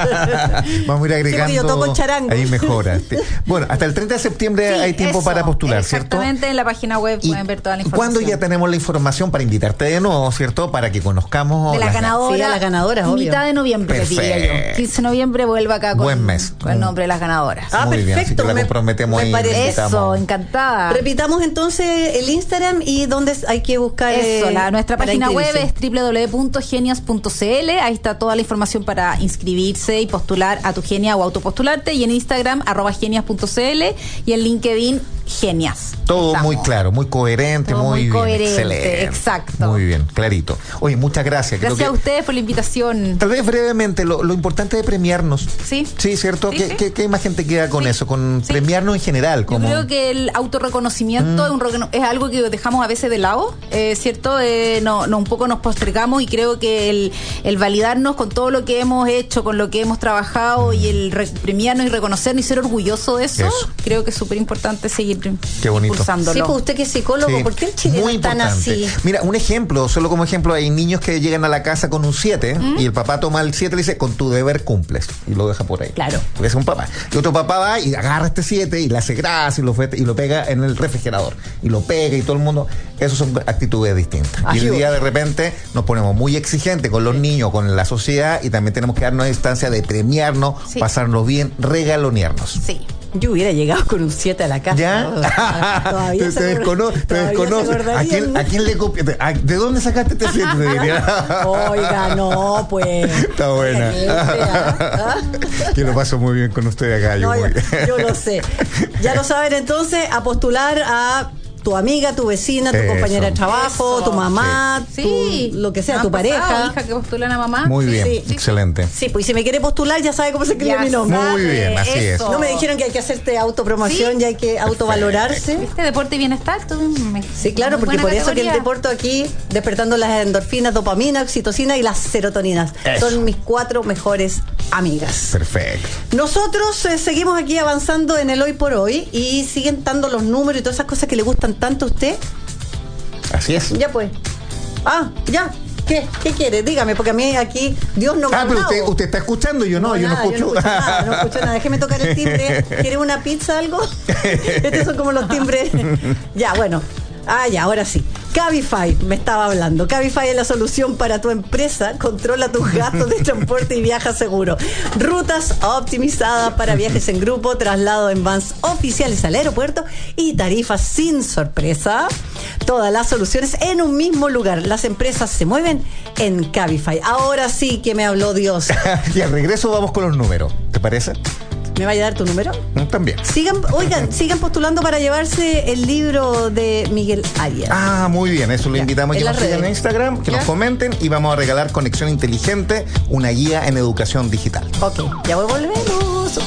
la Vamos a ir agregando. Sí, yo toco charango. Ahí mejora. Bueno, hasta el treinta de septiembre sí, hay tiempo eso, para postular, ¿cierto? Exactamente, en la página web pueden ver toda la información. ¿Cuándo ya tenemos la información para invitarte de nuevo, ¿cierto? Para que conozcamos de las ganadoras. Sí, a las ganadoras, obvio. Mitad de noviembre, perfecto. diría yo. quince de noviembre vuelva acá con, Buen mes. con el nombre de las ganadoras. Ah, muy perfecto. Bien, así que la me, comprometemos me ahí. Parece. Eso, encantada. Repitamos entonces el Instagram y dónde hay que buscar. Eso, la, nuestra página web es doble u doble u doble u punto genias punto c l. Ahí está toda la información para inscribirse y postular a tu genia o autopostularte, y en Instagram arroba genias punto c l y en LinkedIn Genias. Todo Estamos. muy claro, muy coherente, Todo muy, muy bien, coherente, excelente. exacto. Muy bien, clarito. Oye, muchas gracias. Gracias Creo a que, ustedes por la invitación. Tal vez brevemente, lo, lo importante de premiarnos. Sí. Sí, ¿cierto? Sí, ¿Qué, sí. ¿Qué, ¿Qué más gente queda con sí. eso? Con sí. premiarnos en general. Como... Yo creo que el autorreconocimiento mm. es, un recono- es algo que dejamos a veces de lado, eh, ¿cierto? Eh, no, no, un poco nos postergamos, y creo que el, el validarnos con todo lo que hemos hecho, con lo que hemos trabajado, mm. y el re- premiarnos y reconocernos y ser orgulloso de eso, eso. creo que es súper importante seguir Qué bonito. impulsándolo. Sí, pues usted que es psicólogo, Sí, ¿por qué el chileno muy es tan importante. así? Mira, un ejemplo, solo como ejemplo, hay niños que llegan a la casa con un siete ¿Mm? y el papá toma el siete y le dice, con tu deber cumples, y lo deja por ahí. Claro. Porque es un papá. Y otro papá va y agarra este siete y le hace grasa y lo, y lo pega en el refrigerador. Y lo pega y todo el mundo... Esas son actitudes distintas. Ayuda. Y hoy día de repente nos ponemos muy exigentes con los sí. niños, con la sociedad, y también tenemos que darnos distancia de premiarnos, sí. pasarnos bien, regalonearnos. Sí. Yo hubiera llegado con un siete a la casa. ¿Ya? ¿No? Todavía te, se te desconoce. Te desconoce. ¿A quién, ¿A quién le copias? ¿De dónde sacaste este siete? Oiga, no, pues. Está buena. ¿Ah? Que lo paso muy bien con usted acá. No, yo, yo, yo lo sé. Ya lo saben, entonces, a postular a tu amiga, tu vecina, tu Eso. compañera de trabajo, Eso. tu mamá, sí. tu, lo que sea, ¿Han tu pareja. pasado, hija que postulan a mamá? Muy sí, bien, sí, sí. excelente. Sí, pues si me quiere postular ya sabe cómo se escribe Ya mi nombre. Muy bien, así Eso. es. No me dijeron que hay que hacerte autopromoción ¿Sí? y hay que autovalorarse. ¿Viste? Deporte y bienestar. Tú, me, Sí, claro, porque por eso que el deporte aquí, despertando las endorfinas, dopamina, oxitocina y las serotoninas. Eso. Son mis cuatro mejores amigas. Perfecto. Nosotros eh, seguimos aquí avanzando en el hoy por hoy y siguen dando los números y todas esas cosas que le gustan tanto a usted. Así es. Ya pues. Ah, ya. ¿Qué? ¿Qué quiere? Dígame, porque a mí aquí Dios no me ha Ah, pero hablado. usted, usted está escuchando, yo no, No, yo nada, no escucho. Yo no escucho nada, no escucho nada. Déjeme tocar el timbre. ¿Quiere una pizza algo? Estos son como los timbres. Ya, bueno. Ah, ya, ahora sí. Cabify, me estaba hablando. Cabify es la solución para tu empresa. Controla tus gastos de transporte y viaja seguro. Rutas optimizadas para viajes en grupo, traslado en vans oficiales al aeropuerto y tarifas sin sorpresa. Todas las soluciones en un mismo lugar. Las empresas se mueven en Cabify. Ahora sí que me habló Dios. Y al regreso vamos con los números, ¿te parece? ¿Me vaya a dar tu número? También. Sigan, oigan, sigan postulando para llevarse el libro de Miguel Arias. Ah, muy bien, eso lo ya, invitamos a que en nos sigan en Instagram, que ¿Ya? nos comenten y vamos a regalar Conexión Inteligente, una guía en educación digital. Ok, ya volvemos.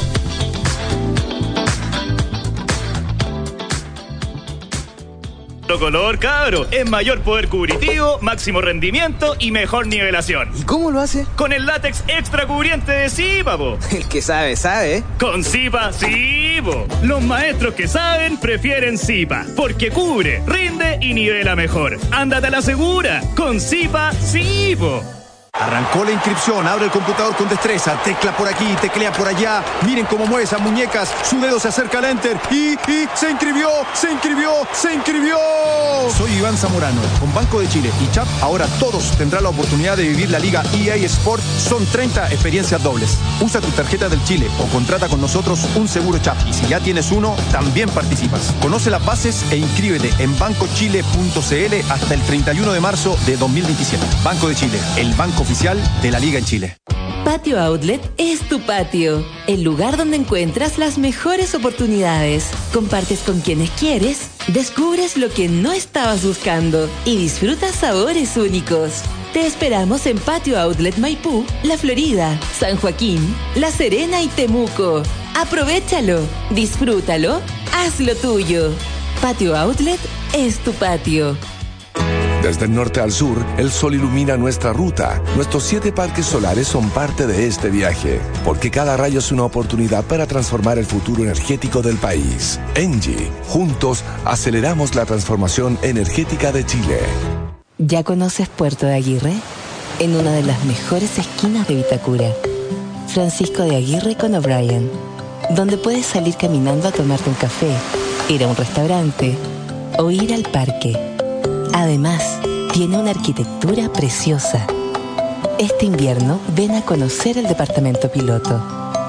Color, cabro, es mayor poder cubritivo, máximo rendimiento y mejor nivelación. ¿Y cómo lo hace? Con el látex extra cubriente de Zipa, po. El que sabe, sabe. Con Zipa, sí, po. Los maestros que saben prefieren Zipa, porque cubre, rinde y nivela mejor. Ándate a la segura, con Zipa, sí, po. Arrancó la inscripción, abre el computador con destreza, tecla por aquí, teclea por allá, miren cómo mueve esas muñecas, su dedo se acerca al enter y, y se inscribió, se inscribió, se inscribió. Soy Iván Zamorano, con Banco de Chile y Chap, ahora todos tendrán la oportunidad de vivir la Liga E A Sport, son treinta experiencias dobles. Usa tu tarjeta del Chile o contrata con nosotros un seguro Chap y si ya tienes uno, también participas. Conoce las bases e inscríbete en banco chile punto c l hasta el treinta y uno de marzo de dos mil veintisiete. Banco de Chile, el banco oficial de la Liga en Chile. Patio Outlet es tu patio, el lugar donde encuentras las mejores oportunidades, compartes con quienes quieres, descubres lo que no estabas buscando y disfrutas sabores únicos. Te esperamos en Patio Outlet Maipú, La Florida, San Joaquín, La Serena y Temuco. Aprovéchalo, disfrútalo, hazlo tuyo. Patio Outlet es tu patio. Desde el norte al sur, el sol ilumina nuestra ruta. Nuestros siete parques solares son parte de este viaje, porque cada rayo es una oportunidad para transformar el futuro energético del país. Engie, juntos aceleramos la transformación energética de Chile. ¿Ya conoces Puerto de Aguirre? En una de las mejores esquinas de Vitacura. Francisco de Aguirre con O'Brien, donde puedes salir caminando a tomarte un café, ir a un restaurante o ir al parque. Además, tiene una arquitectura preciosa. Este invierno, ven a conocer el departamento piloto.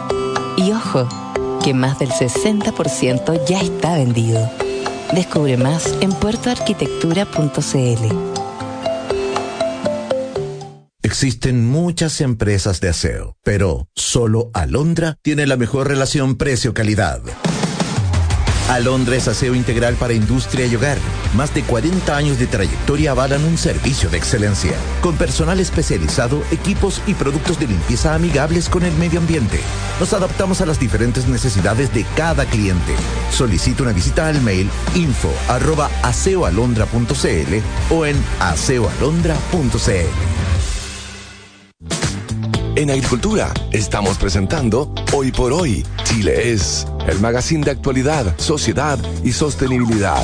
Y ojo, que más del sesenta por ciento ya está vendido. Descubre más en puerto arquitectura punto c l. Existen muchas empresas de aseo, pero solo Alondra tiene la mejor relación precio-calidad. Alondra es aseo integral para industria y hogar. Más de cuarenta años de trayectoria avalan un servicio de excelencia, con personal especializado, equipos y productos de limpieza amigables con el medio ambiente. Nos adaptamos a las diferentes necesidades de cada cliente. Solicita una visita al mail info arroba aseoalondra punto c l o en aseoalondra punto c l. En Agricultura estamos presentando Hoy por Hoy, Chile es, el magazine de actualidad, sociedad y sostenibilidad.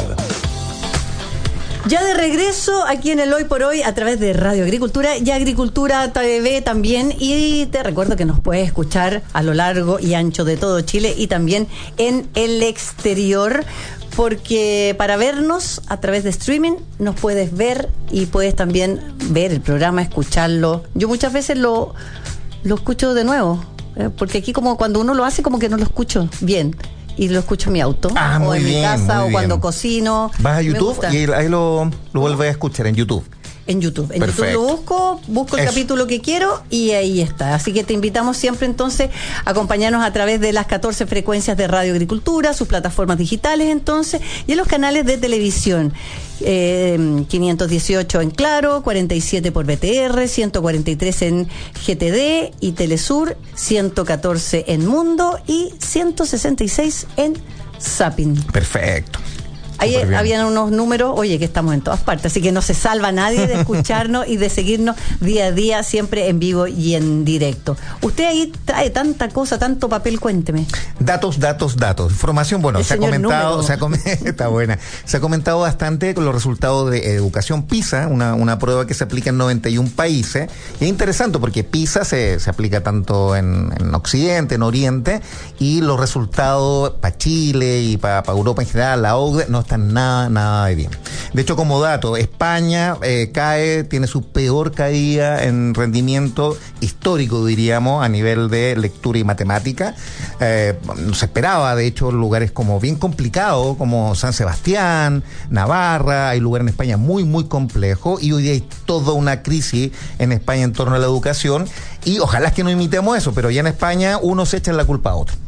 Ya de regreso aquí en el Hoy por Hoy a través de Radio Agricultura y Agricultura T V también, y te recuerdo que nos puedes escuchar a lo largo y ancho de todo Chile y también en el exterior, porque para vernos a través de streaming nos puedes ver y puedes también ver el programa, escucharlo. Yo muchas veces lo, lo escucho de nuevo, ¿eh? Porque aquí como cuando uno lo hace como que no lo escucho bien. Y lo escucho en mi auto, ah, o en bien, mi casa, o bien. cuando cocino. Vas a YouTube y ahí lo, lo vuelves a escuchar en YouTube. En YouTube. En Perfecto. YouTube lo busco, busco el Eso. capítulo que quiero y ahí está. Así que te invitamos siempre entonces a acompañarnos a través de las catorce frecuencias de Radio Agricultura, sus plataformas digitales entonces, y en los canales de televisión. Eh, quinientos dieciocho en Claro, cuarenta y siete por B T R, ciento cuarenta y tres en G T D y Telesur, ciento catorce en Mundo y ciento sesenta y seis en Zapping. Perfecto. Ahí habían unos números, oye, que estamos en todas partes, así que no se salva nadie de escucharnos y de seguirnos día a día, siempre en vivo y en directo. Usted ahí trae tanta cosa, tanto papel, cuénteme. Datos, datos, datos. Información, bueno, El se ha señor comentado, número. se ha com- está buena. Se ha comentado bastante con los resultados de Educación PISA, una, una prueba que se aplica en noventa y uno países. Y es interesante porque PISA se, se aplica tanto en, en Occidente, en Oriente, y los resultados para Chile y para Europa en general, la O C D E, no están nada, nada de bien. De hecho, como dato, España eh, cae, tiene su peor caída en rendimiento histórico, diríamos, a nivel de lectura y matemática. Eh, no se esperaba, de hecho, lugares como bien complicados, como San Sebastián, Navarra, hay lugares en España muy, muy complejos, y hoy día hay toda una crisis en España en torno a la educación, y ojalá es que no imitemos eso, pero ya en España uno se echa la culpa a otro.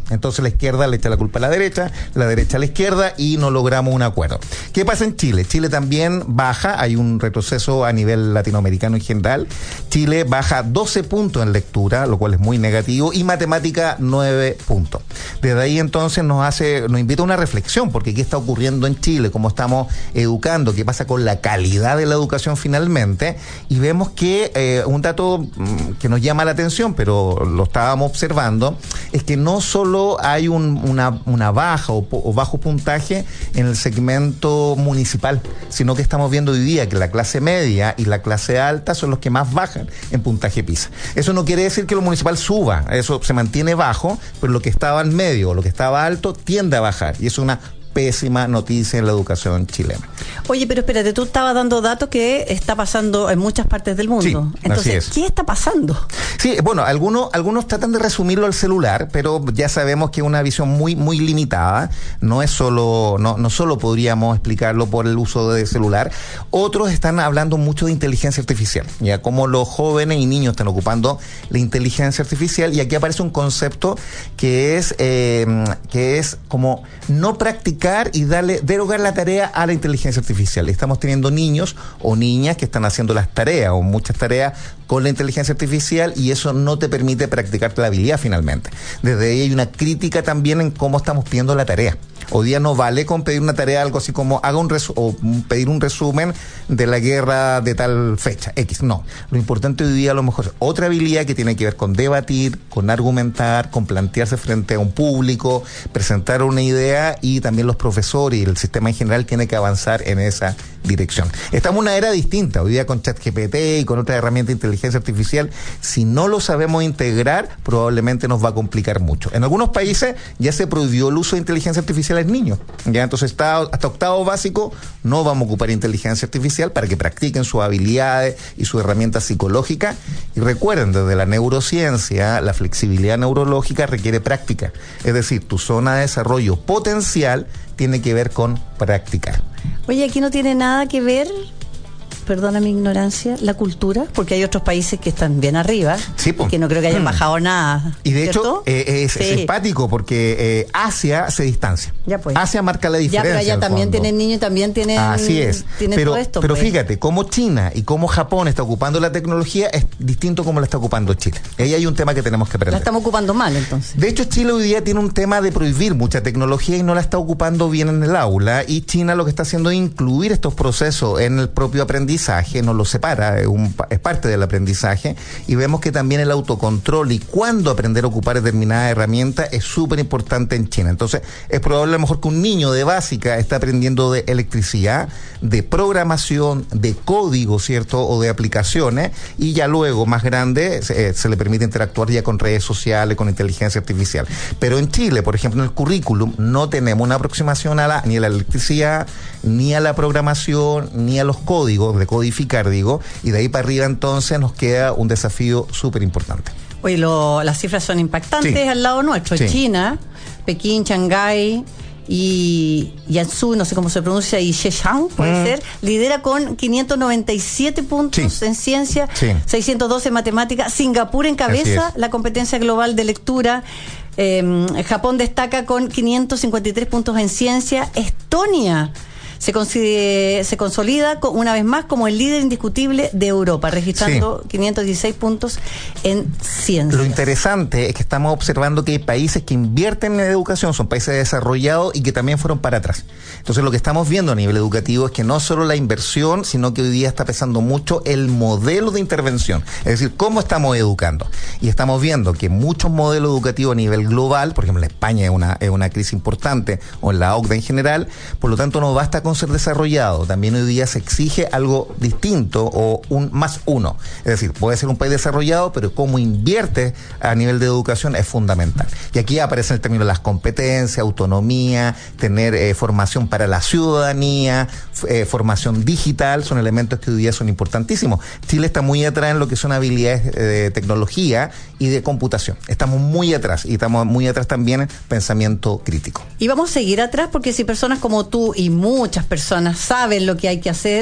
Entonces la izquierda le echa la culpa a la derecha, la derecha a la izquierda y no logramos un acuerdo. ¿Qué pasa en Chile? Chile también baja, hay un retroceso a nivel latinoamericano en general. Chile baja doce puntos en lectura, lo cual es muy negativo, y matemática nueve puntos. Desde ahí entonces nos hace, nos invita a una reflexión, porque ¿qué está ocurriendo en Chile? ¿Cómo estamos educando? ¿Qué pasa con la calidad de la educación finalmente? Y vemos que eh, un dato mmm, que nos llama la atención, pero lo estábamos observando, es que no solo hay un, una, una baja o, o bajo puntaje en el segmento municipal, sino que estamos viendo hoy día que la clase media y la clase alta son los que más bajan en puntaje PISA. Eso no quiere decir que lo municipal suba, eso se mantiene bajo, pero lo que estaba en medio o lo que estaba alto tiende a bajar, y es una pésima noticia en la educación chilena. Oye, pero espérate, tú estabas dando datos que está pasando en muchas partes del mundo. Sí, entonces, ¿qué está pasando? Sí, bueno, algunos, algunos tratan de resumirlo al celular, pero ya sabemos que es una visión muy, muy limitada. No es solo, no, no solo podríamos explicarlo por el uso de celular. Otros están hablando mucho de inteligencia artificial, ya como los jóvenes y niños están ocupando la inteligencia artificial, y aquí aparece un concepto que es, eh, que es como no practicar y darle, derogar la tarea a la inteligencia artificial. Estamos teniendo niños o niñas que están haciendo las tareas o muchas tareas con la inteligencia artificial, y eso no te permite practicar la habilidad finalmente. Desde ahí hay una crítica también en cómo estamos pidiendo la tarea. Hoy día no vale con pedir una tarea, algo así como haga un resu- o pedir un resumen de la guerra de tal fecha, X. No. Lo importante hoy día a lo mejor es otra habilidad que tiene que ver con debatir, con argumentar, con plantearse frente a un público, presentar una idea, y también los profesores y el sistema en general tiene que avanzar en esa dirección. Estamos en una era distinta, hoy día con ChatGPT y con otra herramienta de inteligencia artificial. Si no lo sabemos integrar, probablemente nos va a complicar mucho. En algunos países ya se prohibió el uso de inteligencia artificial en niños. Ya entonces está, hasta octavo básico no vamos a ocupar inteligencia artificial para que practiquen sus habilidades y sus herramientas psicológicas. Y recuerden, desde la neurociencia, la flexibilidad neurológica requiere práctica. Es decir, tu zona de desarrollo potencial tiene que ver con practicar. Oye, aquí no tiene nada que ver, perdona mi ignorancia, la cultura, porque hay otros países que están bien arriba, sí, po. que no creo que hayan bajado nada. Y de ¿cierto? hecho eh, es, sí. es simpático porque eh, Asia se distancia. Ya pues. Asia marca la diferencia. Ya, pero allá también fondo. tienen niños, también tienen, Así es. tienen pero, todo esto. Pero pues. fíjate, cómo China y cómo Japón está ocupando la tecnología es distinto como la está ocupando Chile. Ahí hay un tema que tenemos que aprender. La estamos ocupando mal, entonces. De hecho, Chile hoy día tiene un tema de prohibir mucha tecnología y no la está ocupando bien en el aula, y China lo que está haciendo es incluir estos procesos en el propio aprendizaje, no lo separa, es, un, es parte del aprendizaje, y vemos que también el autocontrol y cuándo aprender a ocupar determinadas herramientas es súper importante en China. Entonces, es probable a lo mejor que un niño de básica está aprendiendo de electricidad, de programación, de código, ¿cierto? O de aplicaciones, y ya luego, más grande, se, se le permite interactuar ya con redes sociales, con inteligencia artificial. Pero en Chile, por ejemplo, en el currículum, no tenemos una aproximación a la, ni a la electricidad, ni a la programación, ni a los códigos, de codificar, digo, y de ahí para arriba entonces nos queda un desafío súper importante. Oye, lo, las cifras son impactantes sí. al lado nuestro. Sí. China, Pekín, Shanghái y Yansu, no sé cómo se pronuncia, y Zhejiang, puede mm. ser, lidera con quinientos noventa y siete puntos sí. en ciencia, sí. seiscientos doce en matemática. Singapur encabeza la competencia global de lectura. Eh, Japón destaca con quinientos cincuenta y tres puntos en ciencia. Estonia se, consider, se consolida con, una vez más como el líder indiscutible de Europa, registrando sí. quinientos dieciséis puntos en ciencia. Lo interesante es que estamos observando que hay países que invierten en educación, son países desarrollados y que también fueron para atrás. Entonces lo que estamos viendo a nivel educativo es que no solo la inversión, sino que hoy día está pesando mucho el modelo de intervención, es decir, cómo estamos educando. Y estamos viendo que muchos modelos educativos a nivel global, por ejemplo en España es una, es una crisis importante, o en la O C D E en general, por lo tanto no basta con ser desarrollado, también hoy día se exige algo distinto o un más uno, es decir, puede ser un país desarrollado, pero cómo invierte a nivel de educación es fundamental. Y aquí aparece el término de las competencias, autonomía, tener eh, formación para la ciudadanía, eh, formación digital, son elementos que hoy día son importantísimos. Chile está muy atrás en lo que son habilidades de tecnología y de computación, estamos muy atrás, y estamos muy atrás también en pensamiento crítico. Y vamos a seguir atrás porque si personas como tú y muchas personas saben lo que hay que hacer,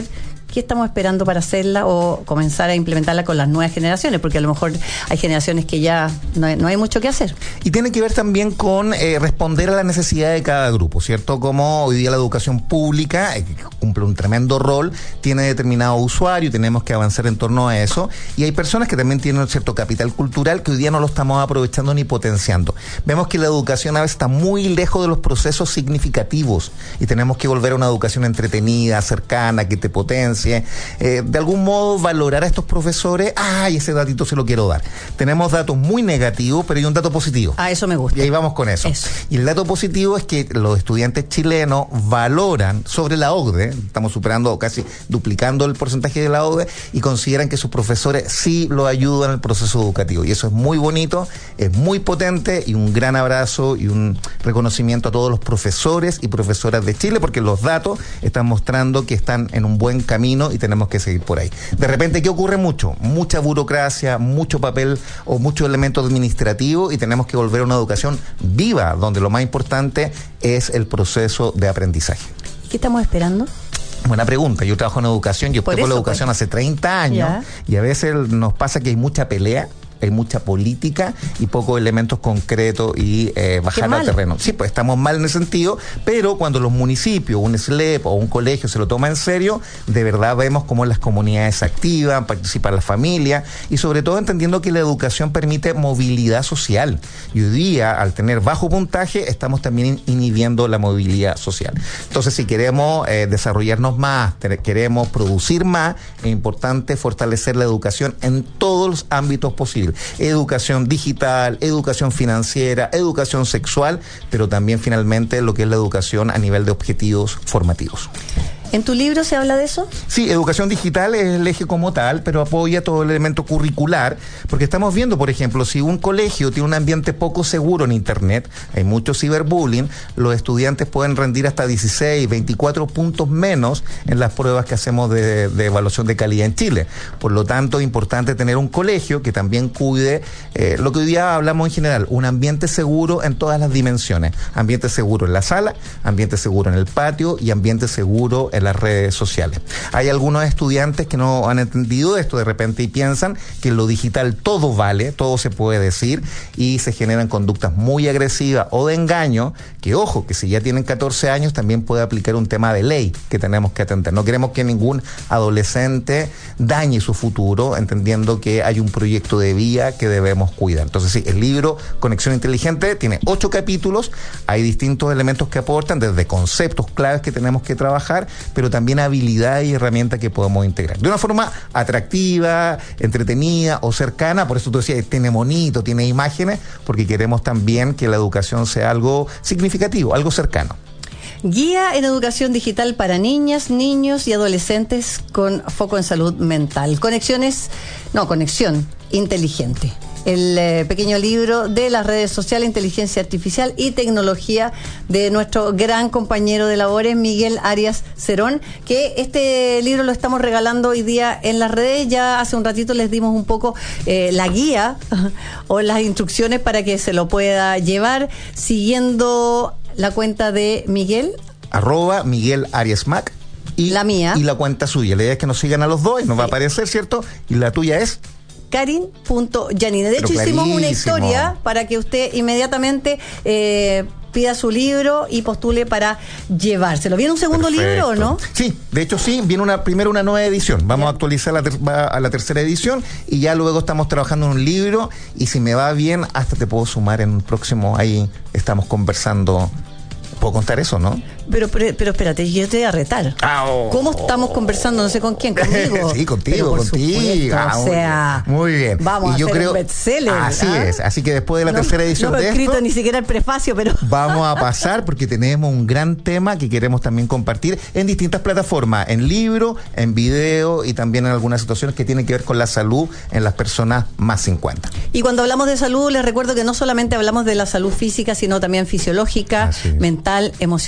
¿qué estamos esperando para hacerla o comenzar a implementarla con las nuevas generaciones? Porque a lo mejor hay generaciones que ya no hay, no hay mucho que hacer. Y tiene que ver también con eh, responder a la necesidad de cada grupo, ¿cierto? Como hoy día la educación pública, eh, que cumple un tremendo rol, tiene determinado usuario y tenemos que avanzar en torno a eso. Y hay personas que también tienen un cierto capital cultural que hoy día no lo estamos aprovechando ni potenciando. Vemos que la educación a veces está muy lejos de los procesos significativos y tenemos que volver a una educación entretenida, cercana, que te potencie. Eh, de algún modo valorar a estos profesores. ¡Ay, ese datito se lo quiero dar! Tenemos datos muy negativos, pero hay un dato positivo. Ah, eso me gusta. Y ahí vamos con eso. eso. Y el dato positivo es que los estudiantes chilenos valoran sobre la O C D E, estamos superando, casi duplicando el porcentaje de la O C D E, y consideran que sus profesores sí lo ayudan en el proceso educativo. Y eso es muy bonito, es muy potente, y un gran abrazo y un reconocimiento a todos los profesores y profesoras de Chile, porque los datos están mostrando que están en un buen camino y tenemos que seguir por ahí. De repente, ¿qué ocurre mucho? Mucha burocracia, mucho papel o muchos elementos administrativos, y tenemos que volver a una educación viva, donde lo más importante es el proceso de aprendizaje. ¿Qué estamos esperando? Buena pregunta. Yo trabajo en educación, yo estoy con la educación pues. hace treinta años, ya. Y a veces nos pasa que hay mucha pelea, hay mucha política y pocos elementos concretos y eh, bajar al terreno. Sí, pues estamos mal en ese sentido, pero cuando los municipios, un S L E P o un colegio se lo toma en serio, de verdad vemos cómo las comunidades se activan, participan las familias y sobre todo entendiendo que la educación permite movilidad social. Y hoy día, al tener bajo puntaje, estamos también inhibiendo la movilidad social. Entonces, si queremos eh, desarrollarnos más, queremos producir más, es importante fortalecer la educación en todos los ámbitos posibles. Educación digital, educación financiera, educación sexual, pero también finalmente lo que es la educación a nivel de objetivos formativos. ¿En tu libro se habla de eso? Sí, educación digital es el eje como tal, pero apoya todo el elemento curricular, porque estamos viendo, por ejemplo, si un colegio tiene un ambiente poco seguro en Internet, hay mucho ciberbullying, los estudiantes pueden rendir hasta dieciséis, veinticuatro puntos menos en las pruebas que hacemos de, de evaluación de calidad en Chile. Por lo tanto, es importante tener un colegio que también cuide eh, lo que hoy día hablamos en general, un ambiente seguro en todas las dimensiones. Ambiente seguro en la sala, ambiente seguro en el patio y ambiente seguro en las redes sociales. Hay algunos estudiantes que no han entendido esto de repente y piensan que en lo digital todo vale, todo se puede decir, y se generan conductas muy agresivas o de engaño, que ojo, que si ya tienen catorce años también puede aplicar un tema de ley que tenemos que atender. No queremos que ningún adolescente dañe su futuro, entendiendo que hay un proyecto de vida que debemos cuidar. Entonces sí, el libro Conexión Inteligente tiene ocho capítulos, hay distintos elementos que aportan, desde conceptos claves que tenemos que trabajar, pero también habilidades y herramientas que podemos integrar. De una forma atractiva, entretenida o cercana, por eso tú decías, tiene monito, tiene imágenes, porque queremos también que la educación sea algo significativo, algo cercano. Guía en educación digital para niñas, niños y adolescentes con foco en salud mental. Conexiones, no, conexión inteligente. El eh, pequeño libro de las redes sociales, inteligencia artificial y tecnología de nuestro gran compañero de labores, Miguel Arias Cerón, que este libro lo estamos regalando hoy día en las redes. Ya hace un ratito les dimos un poco eh, la guía o las instrucciones para que se lo pueda llevar siguiendo la cuenta de Miguel. Arroba Miguel Arias Mac. Y la mía. Y la cuenta suya. La idea es que nos sigan a los dos y nos sí. va a aparecer, ¿cierto? Y la tuya es Karin punto Yanine. De hecho, hicimos una historia para que usted inmediatamente eh, pida su libro y postule para llevárselo. ¿Viene un segundo Perfecto. libro o no? Sí, de hecho sí, viene una primero una nueva edición. Vamos ya. a actualizar la ter- a la tercera edición y ya luego estamos trabajando en un libro y si me va bien, hasta te puedo sumar en un próximo, ahí estamos conversando. ¿Puedo contar eso, no? Pero, pero, pero espérate, yo te voy a retar. Ah, oh, ¿Cómo estamos conversando? No sé con quién, conmigo. Sí, contigo, contigo. Ah, o sea, muy bien. Vamos y a yo hacer creo, un bestseller. Así ¿ah? es. Así que después de la no, tercera edición no de he escrito esto, ni siquiera el prefacio, pero vamos a pasar porque tenemos un gran tema que queremos también compartir en distintas plataformas, en libro, en video y también en algunas situaciones que tienen que ver con la salud en las personas más cincuenta. Y cuando hablamos de salud, les recuerdo que no solamente hablamos de la salud física, sino también fisiológica, mental, emocional,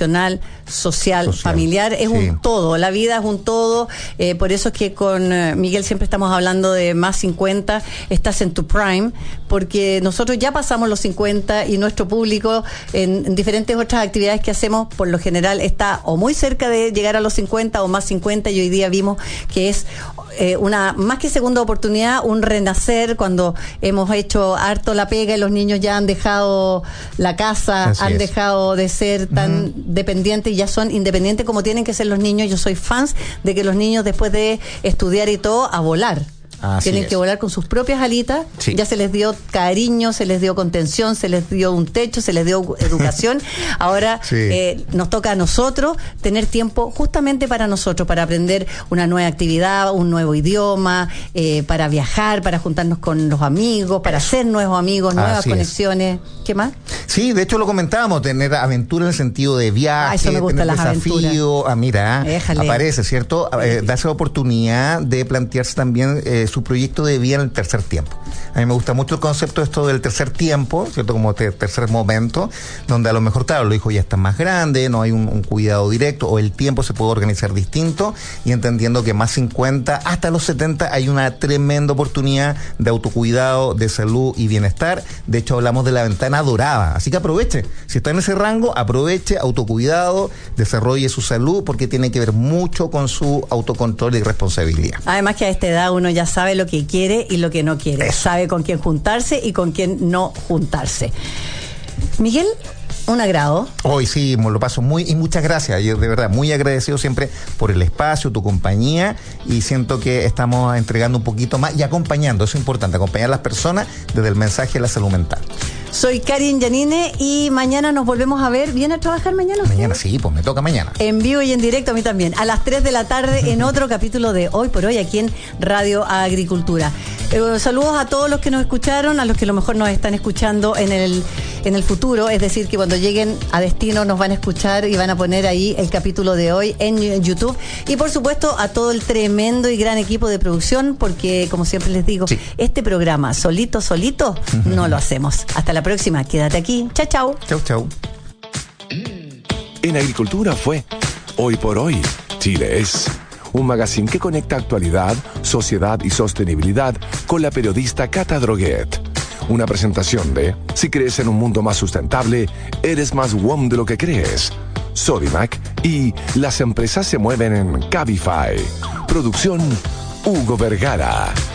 social, Social. familiar, es Sí. un todo, la vida es un todo, eh, por eso es que con eh, Miguel siempre estamos hablando de más cincuenta, estás en tu prime, porque nosotros ya pasamos los cincuenta y nuestro público en, en diferentes otras actividades que hacemos, por lo general está o muy cerca de llegar a los cincuenta o más cincuenta, y hoy día vimos que es eh, una, más que segunda oportunidad, un renacer cuando hemos hecho harto la pega y los niños ya han dejado la casa, Así han es. dejado de ser tan Ujú. dependientes y ya son independientes como tienen que ser los niños. Yo soy fans de que los niños, después de estudiar y todo, a volar. Así Tienen es. que volar con sus propias alitas. Sí. Ya se les dio cariño, se les dio contención, se les dio un techo, se les dio educación. Ahora Sí. eh, nos toca a nosotros tener tiempo justamente para nosotros, para aprender una nueva actividad, un nuevo idioma, eh, para viajar, para juntarnos con los amigos, para hacer nuevos amigos, nuevas Así es. conexiones. ¿Qué más? Sí, de hecho lo comentábamos, tener aventura en el sentido de viaje, Ah, eso me gusta, tener las desafío. Ah, mira, Déjale. aparece, ¿cierto? Eh, darse la oportunidad de plantearse también eh, su proyecto de vida en el tercer tiempo. A mí me gusta mucho el concepto de esto del tercer tiempo, ¿cierto? Como te- tercer momento, donde a lo mejor, claro, los hijos ya están más grandes, no hay un, un cuidado directo, o el tiempo se puede organizar distinto, y entendiendo que más cincuenta hasta los setenta hay una tremenda oportunidad de autocuidado, de salud y bienestar. De hecho, hablamos de la ventana dorada, así que aproveche. Si está en ese rango, aproveche, autocuidado, desarrolle su salud, porque tiene que ver mucho con su autocontrol y responsabilidad. Además que a esta edad uno ya sabe lo que quiere y lo que no quiere. Eso. Sabe con quién juntarse y con quién no juntarse. Miguel, un agrado. Hoy sí, me lo paso muy, y muchas gracias. Yo de verdad muy agradecido siempre por el espacio, tu compañía, y siento que estamos entregando un poquito más y acompañando, eso es importante, acompañar a las personas desde el mensaje de la salud mental. Soy Karin Yanine y mañana nos volvemos a ver. ¿Viene a trabajar mañana usted? Mañana sí, pues me toca mañana. En vivo y en directo, a mí también, a las tres de la tarde en otro capítulo de Hoy por Hoy aquí en Radio Agricultura. Eh, saludos a todos los que nos escucharon, a los que a lo mejor nos están escuchando en el, en el futuro, es decir, que cuando lleguen a destino nos van a escuchar y van a poner ahí el capítulo de hoy en YouTube. Y por supuesto a todo el tremendo y gran equipo de producción, porque como siempre les digo, Sí. este programa solito, solito, no lo hacemos. Hasta la próxima, quédate aquí. Chao, chao. Chau, chau. En Agricultura fue Hoy por Hoy, Chile es. Un magazine que conecta actualidad, sociedad y sostenibilidad con la periodista Cata Droguet. Una presentación de Si crees en un mundo más sustentable, eres más W O M de lo que crees. Sodimac y Las empresas se mueven en Cabify. Producción Hugo Vergara.